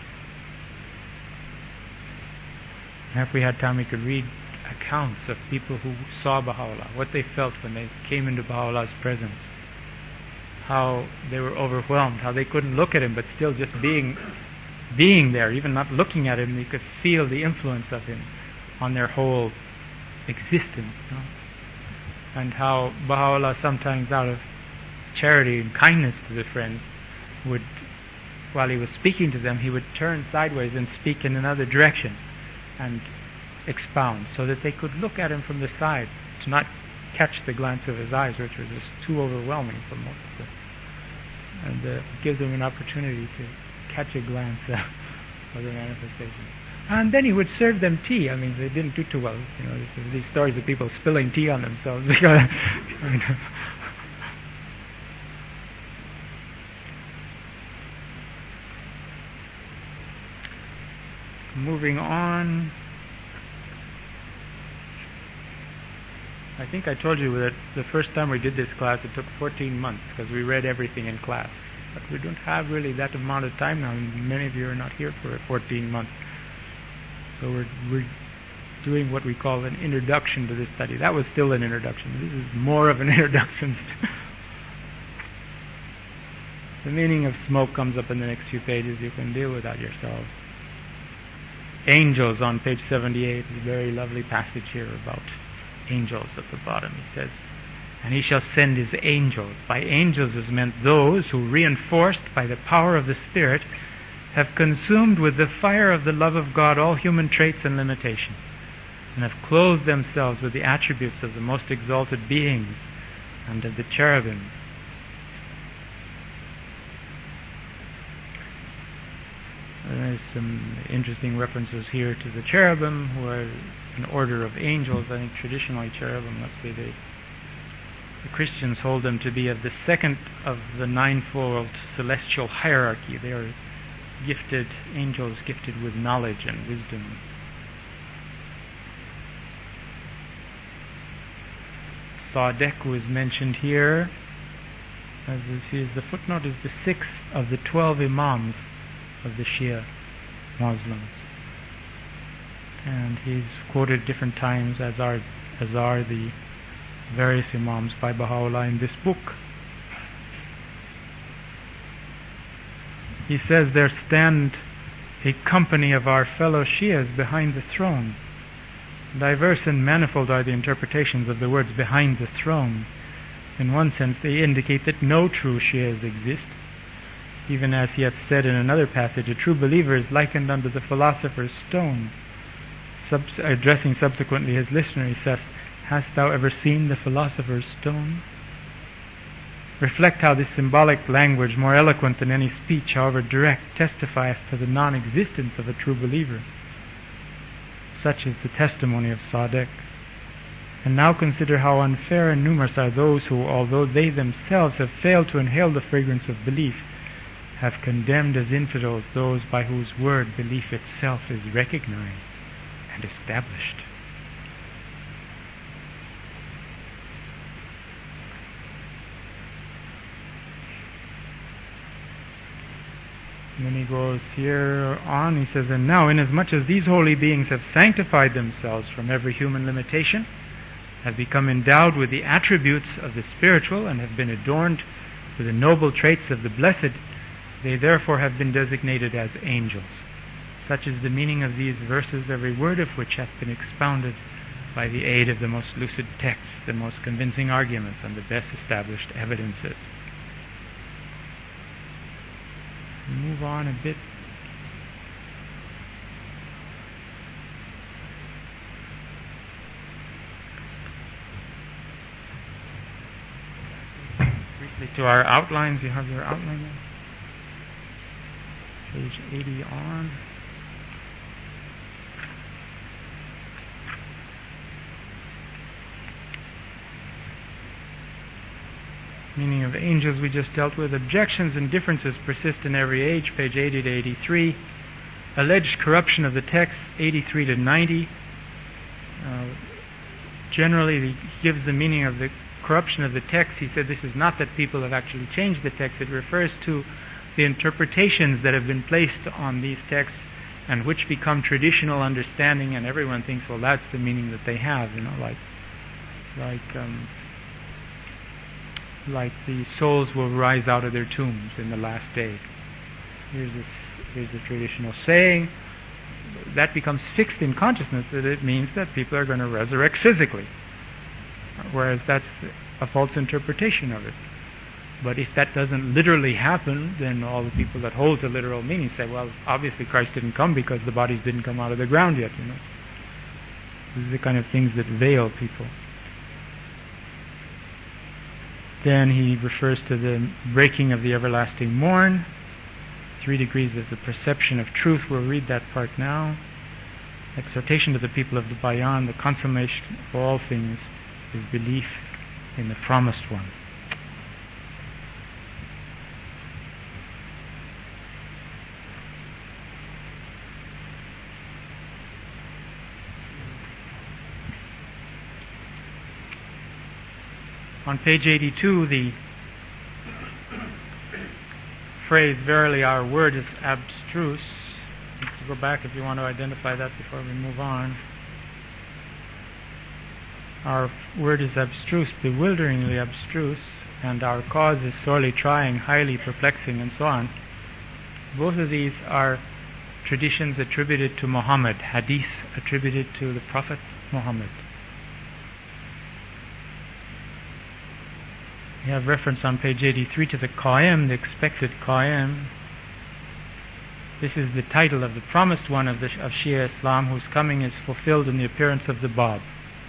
And if we had time, we could read accounts of people who saw Baha'u'llah, what they felt when they came into Baha'u'llah's presence, how they were overwhelmed, how they couldn't look at him, but still just being there, even not looking at him, they could feel the influence of him on their whole existence. And how Baha'u'llah sometimes, out of charity and kindness to the friends, would, while he was speaking to them, he would turn sideways and speak in another direction and expound, so that they could look at him from the side, to not catch the glance of his eyes, which was just too overwhelming for most of them. And it gives them an opportunity to catch a glance of the manifestation. And then he would serve them tea. I mean, they didn't do too well. You know, these stories of people spilling tea on themselves. Moving on. I think I told you that the first time we did this class, it took 14 months because we read everything in class. But we don't have really that amount of time now. Many of you are not here for 14 months. So we're doing what we call an introduction to this study. That was still an introduction. This is more of an introduction. The meaning of smoke comes up in the next few pages. You can deal with that yourselves. Angels on page 78 is a very lovely passage here about angels at the bottom. He says, and he shall send his angels. By angels is meant those who, reinforced by the power of the Spirit, have consumed with the fire of the love of God all human traits and limitations, and have clothed themselves with the attributes of the most exalted beings and of the cherubim. There's some interesting references here to the cherubim, who are an order of angels. I think traditionally cherubim, let's say the Christians hold them to be of the second of the ninefold celestial hierarchy. They are gifted angels, gifted with knowledge and wisdom. Sadek was mentioned here. As the footnote is the sixth of the 12 imams of the Shia Muslims, and he's quoted different times, as are the various imams by Baha'u'llah in this book. He says, there stand a company of our fellow Shias behind the throne. Diverse and manifold are the interpretations of the words behind the throne. In one sense, they indicate that no true Shias exist. Even as he hath said in another passage, a true believer is likened unto the philosopher's stone. Addressing subsequently his listener, he says, hast thou ever seen the philosopher's stone? Reflect how this symbolic language, more eloquent than any speech, however direct, testifieth to the non-existence of a true believer. Such is the testimony of Sadek. And now consider how unfair and numerous are those who, although they themselves have failed to inhale the fragrance of belief, have condemned as infidels those by whose word belief itself is recognized and established. And then he goes here on, he says, and now, inasmuch as these holy beings have sanctified themselves from every human limitation, have become endowed with the attributes of the spiritual, and have been adorned with the noble traits of the blessed, they therefore have been designated as angels. Such is the meaning of these verses, every word of which hath been expounded by the aid of the most lucid texts, the most convincing arguments, and the best established evidences. Move on a bit. Briefly to our outlines. You have your outline there? Page 80 on. Meaning of angels we just dealt with. Objections and differences persist in every age, page 80 to 83. Alleged corruption of the text, 83 to 90. Generally, he gives the meaning of the corruption of the text. He said this is not that people have actually changed the text. It refers to the interpretations that have been placed on these texts and which become traditional understanding, and everyone thinks, well, that's the meaning that they have, like the souls will rise out of their tombs in the last day. Here's the traditional saying. That becomes fixed in consciousness, that it means that people are going to resurrect physically, whereas that's a false interpretation of it. But if that doesn't literally happen, then all the people that hold to literal meaning say, well, obviously Christ didn't come because the bodies didn't come out of the ground yet. These are the kind of things that veil people. Then he refers to the breaking of the everlasting morn, 3 degrees of the perception of truth. We'll read that part now. Exhortation to the people of the Bayan, the consummation of all things is belief in the promised one. On page 82, the phrase, verily our word is abstruse. Go back if you want to identify that before we move on. Our word is abstruse, bewilderingly abstruse, and our cause is sorely trying, highly perplexing, and so on. Both of these are traditions attributed to Muhammad, hadith attributed to the Prophet Muhammad. We have reference on page 83 to the Qa'im, the expected Qa'im. This is the title of the promised one of Shia Islam, whose coming is fulfilled in the appearance of the Bab.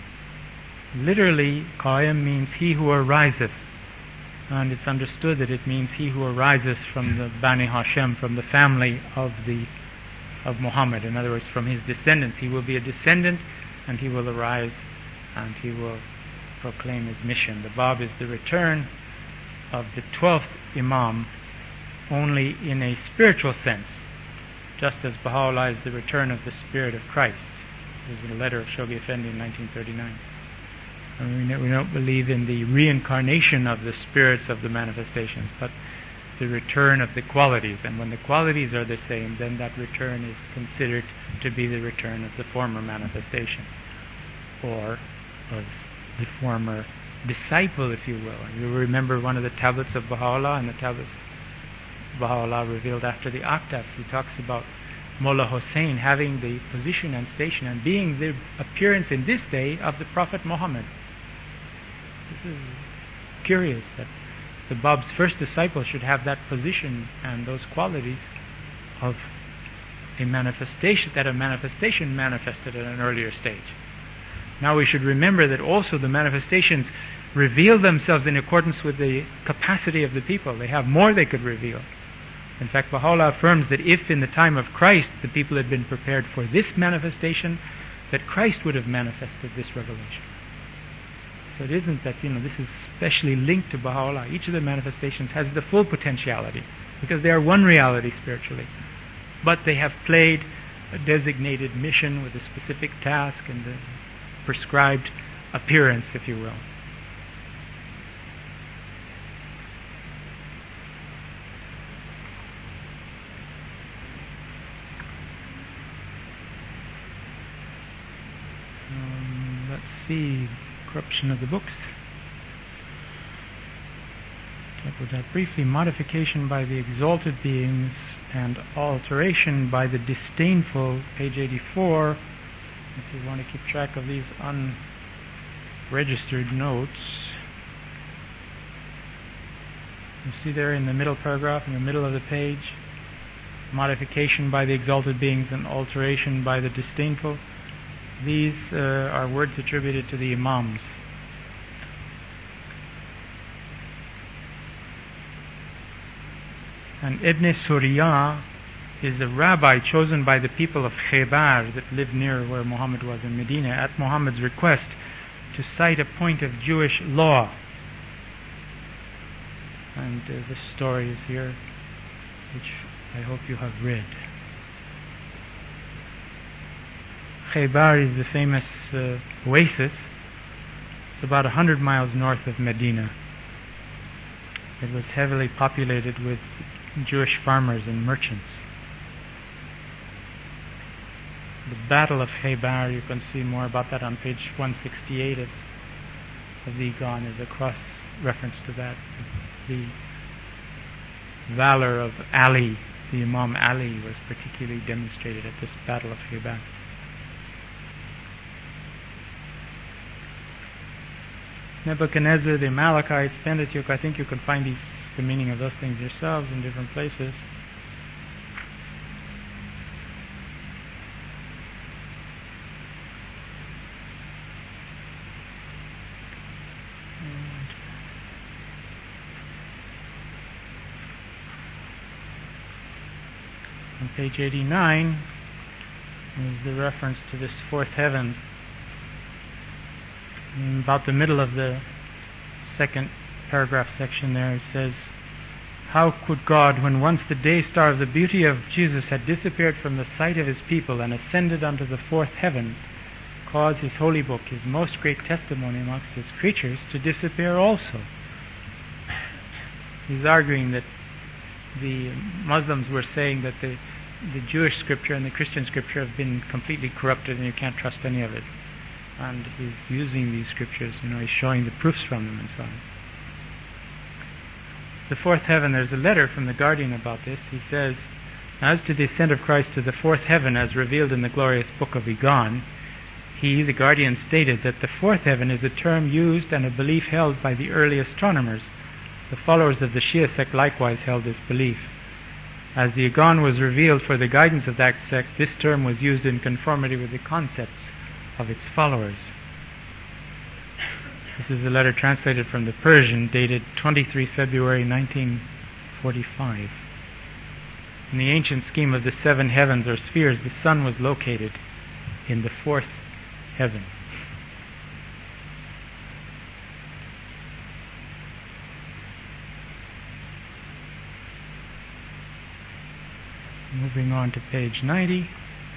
Literally, Qa'im means he who ariseth, and it's understood that it means he who arises from the Bani Hashem, from the family of Muhammad. In other words, from his descendants. He will be a descendant, and he will arise, and he will proclaim his mission. The Bab is the return of the 12th Imam, only in a spiritual sense, just as Baha'u'llah is the return of the Spirit of Christ. This is a letter of Shoghi Effendi in 1939. And we don't believe in the reincarnation of the spirits of the manifestations, but the return of the qualities. And when the qualities are the same, then that return is considered to be the return of the former manifestation, or of the former disciple, if you will. And you remember one of the tablets of Baha'u'llah, and the tablets Baha'u'llah revealed after the Octave. He talks about Mullah Hussein having the position and station and being the appearance in this day of the Prophet Muhammad. This is curious that the Bab's first disciple should have that position and those qualities of a manifestation, that a manifestation manifested at an earlier stage. Now we should remember that also the manifestations reveal themselves in accordance with the capacity of the people. They have more they could reveal. In fact, Baha'u'llah affirms that if in the time of Christ the people had been prepared for this manifestation, that Christ would have manifested this revelation. So it isn't that, this is specially linked to Baha'u'llah. Each of the manifestations has the full potentiality, because they are one reality spiritually. But they have played a designated mission with a specific task and a prescribed appearance, if you will. Let's see, corruption of the books. Talk about that briefly. Modification by the exalted beings and alteration by the disdainful, page 84. If you want to keep track of these unregistered notes. You see there in the middle paragraph, in the middle of the page, modification by the exalted beings and alteration by the disdainful. These are words attributed to the Imams. And Ibn Surya is a rabbi chosen by the people of Khaybar that lived near where Muhammad was in Medina, at Muhammad's request, to cite a point of Jewish law. And the story is here, which I hope you have read. Khaybar is the famous oasis. It's about 100 miles north of Medina. It was heavily populated with Jewish farmers and merchants. The Battle of Khaybar, you can see more about that on page 168 of the Iqan. There's a cross-reference to that. The valor of Ali, the Imam Ali, was particularly demonstrated at this Battle of Khaybar. Nebuchadnezzar, the Amalekites, Pentateuch, I think you can find the meaning of those things yourselves in different places. On page 89 is the reference to this fourth heaven. In about the middle of the second paragraph section there, it says, how could God, when once the day star of the beauty of Jesus had disappeared from the sight of his people and ascended unto the fourth heaven, cause his holy book, his most great testimony amongst his creatures, to disappear also? He's arguing that the Muslims were saying that the Jewish scripture and the Christian scripture have been completely corrupted and you can't trust any of it. And he's using these scriptures, he's showing the proofs from them and so on. The fourth heaven, there's a letter from the Guardian about this. He says, as to the ascent of Christ to the fourth heaven as revealed in the glorious book of Egon, he, the Guardian, stated that the fourth heaven is a term used and a belief held by the early astronomers. The followers of the Shia sect likewise held this belief. As the Egon was revealed for the guidance of that sect, this term was used in conformity with the concepts of its followers. This is a letter translated from the Persian, dated 23 February 1945. In the ancient scheme of the seven heavens or spheres, the sun was located in the fourth heaven. Moving on to page 90.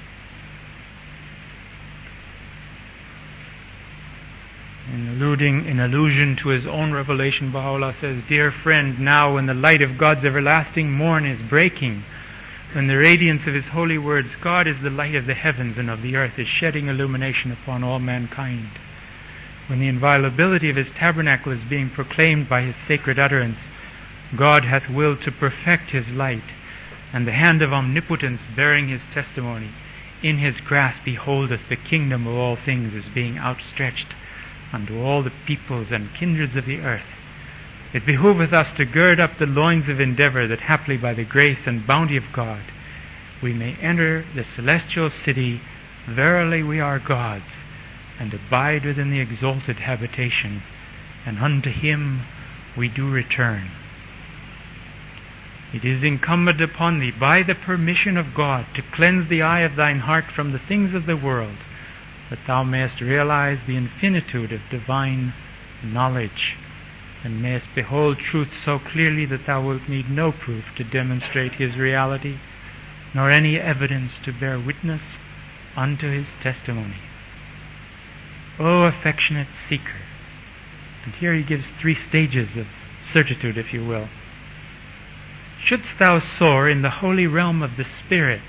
In allusion to his own revelation, Baha'u'llah says, "Dear friend, now when the light of God's everlasting morn is breaking, when the radiance of His holy words, God is the light of the heavens and of the earth, is shedding illumination upon all mankind, when the inviolability of His tabernacle is being proclaimed by His sacred utterance, God hath willed to perfect His light, and the hand of omnipotence bearing His testimony, in His grasp He holdeth the kingdom of all things is being outstretched unto all the peoples and kindreds of the earth. It behoveth us to gird up the loins of endeavour, that haply by the grace and bounty of God we may enter the celestial city. Verily we are God's, and abide within the exalted habitation, and unto Him we do return. It is incumbent upon thee, by the permission of God, to cleanse the eye of thine heart from the things of the world, that thou mayest realize the infinitude of divine knowledge, and mayest behold truth so clearly that thou wilt need no proof to demonstrate His reality, nor any evidence to bear witness unto His testimony. O affectionate seeker," and here he gives 3 stages of certitude, if you will. "Shouldst thou soar in the holy realm of the Spirit,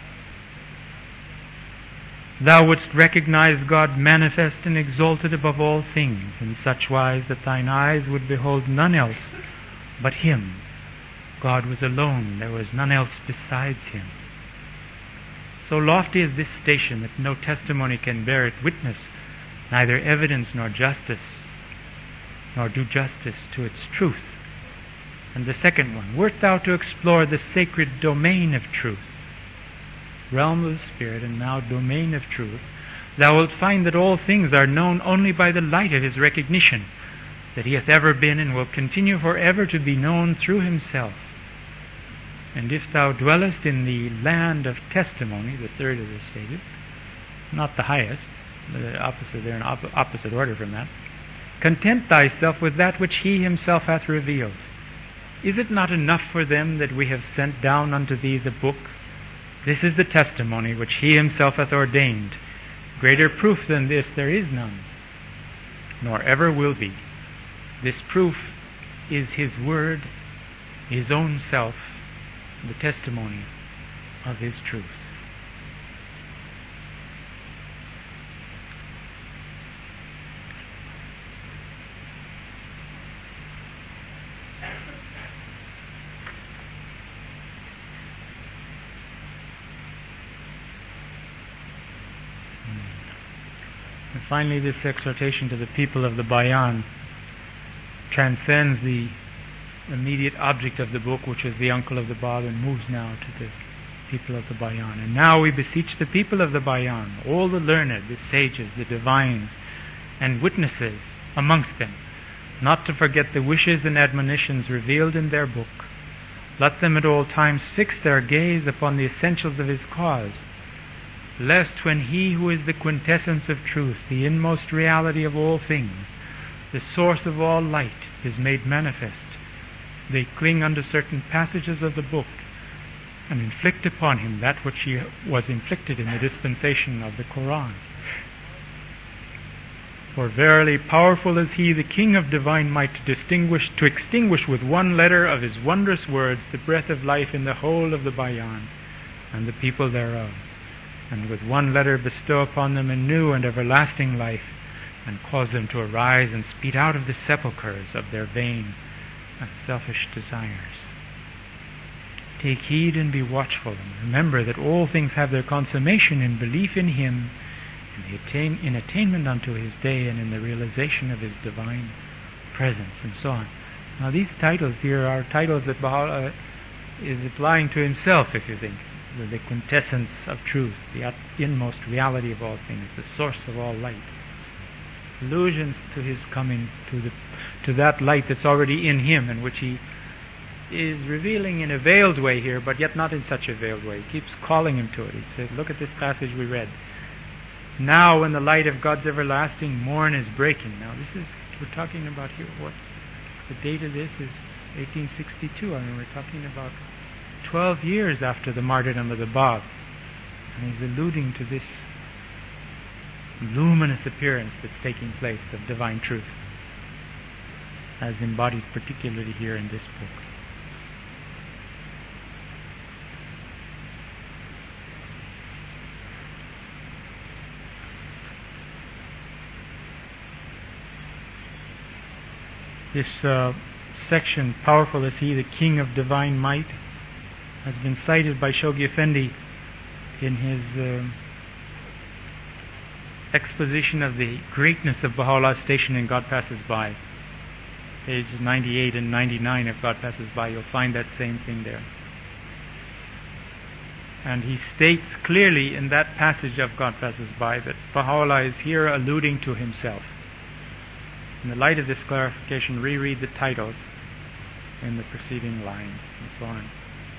thou wouldst recognize God manifest and exalted above all things, in such wise that thine eyes would behold none else but Him. God was alone, there was none else besides Him. So lofty is this station that no testimony can bear it witness, neither evidence nor justice, nor do justice to its truth." And the second one, "Wert thou to explore the sacred domain of truth," realm of the Spirit, and now domain of truth, "thou wilt find that all things are known only by the light of His recognition, that He hath ever been and will continue forever to be known through Himself. And if thou dwellest in the land of testimony," the third of the stages, not the highest, the opposite, they're in opposite order from that, "content thyself with that which He Himself hath revealed. Is it not enough for them that we have sent down unto thee the book? This is the testimony which He Himself hath ordained. Greater proof than this there is none, nor ever will be. This proof is His Word, His own self, the testimony of His truth." And finally, this exhortation to the people of the Bayan transcends the immediate object of the book, which is the uncle of the Bab, and moves now to the people of the Bayan. "And now we beseech the people of the Bayan, all the learned, the sages, the divines, and witnesses amongst them, not to forget the wishes and admonitions revealed in their book. Let them at all times fix their gaze upon the essentials of His cause, lest when He who is the quintessence of truth, the inmost reality of all things, the source of all light, is made manifest, they cling unto certain passages of the book and inflict upon him that which was inflicted in the dispensation of the Quran. For verily powerful is he, the King of divine might, to extinguish with one letter of his wondrous words the breath of life in the whole of the Bayan and the people thereof, and with one letter bestow upon them a new and everlasting life, and cause them to arise and speed out of the sepulchres of their vain and selfish desires. Take heed and be watchful, and remember that all things have their consummation in belief in him, in attainment unto his day, and in the realization of his divine presence, and so on. Now these titles here are titles that Baha'u'llah is applying to himself, if you think. The quintessence of truth, the inmost reality of all things, the source of all light. Allusions to his coming, to that light that's already in him, and which he is revealing in a veiled way here, but yet not in such a veiled way. He keeps calling him to it. He says, look at this passage we read. Now when the light of God's everlasting morn is breaking. Now this is, we're talking about here, what the date of this is 1862. I mean, we're talking about 12 years after the martyrdom of the Bab. And he's alluding to this luminous appearance that's taking place of divine truth, as embodied particularly here in this book. This section, powerful is he, the King of divine might, has been cited by Shoghi Effendi in his exposition of the greatness of Baha'u'llah's station in God Passes By. Pages 98 and 99 of God Passes By, you'll find that same thing there. And he states clearly in that passage of God Passes By that Baha'u'llah is here alluding to himself. In the light of this clarification, reread the titles in the preceding lines, and so on.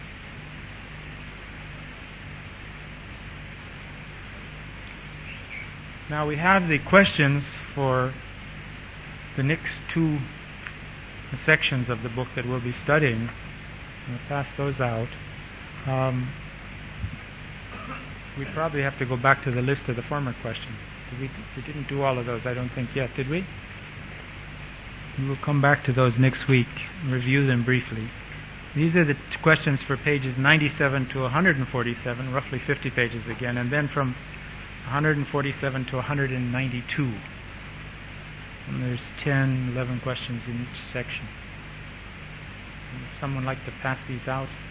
Now we have the questions for the next two sections of the book that we'll be studying. We'll pass those out. We probably have to go back to the list of the former questions. We didn't do all of those, I don't think, yet, did we? We'll come back to those next week and review them briefly. These are the questions for pages 97 to 147, roughly 50 pages again, and then from 147 to 192. And there's 10, 11 questions in each section. Would someone like to pass these out?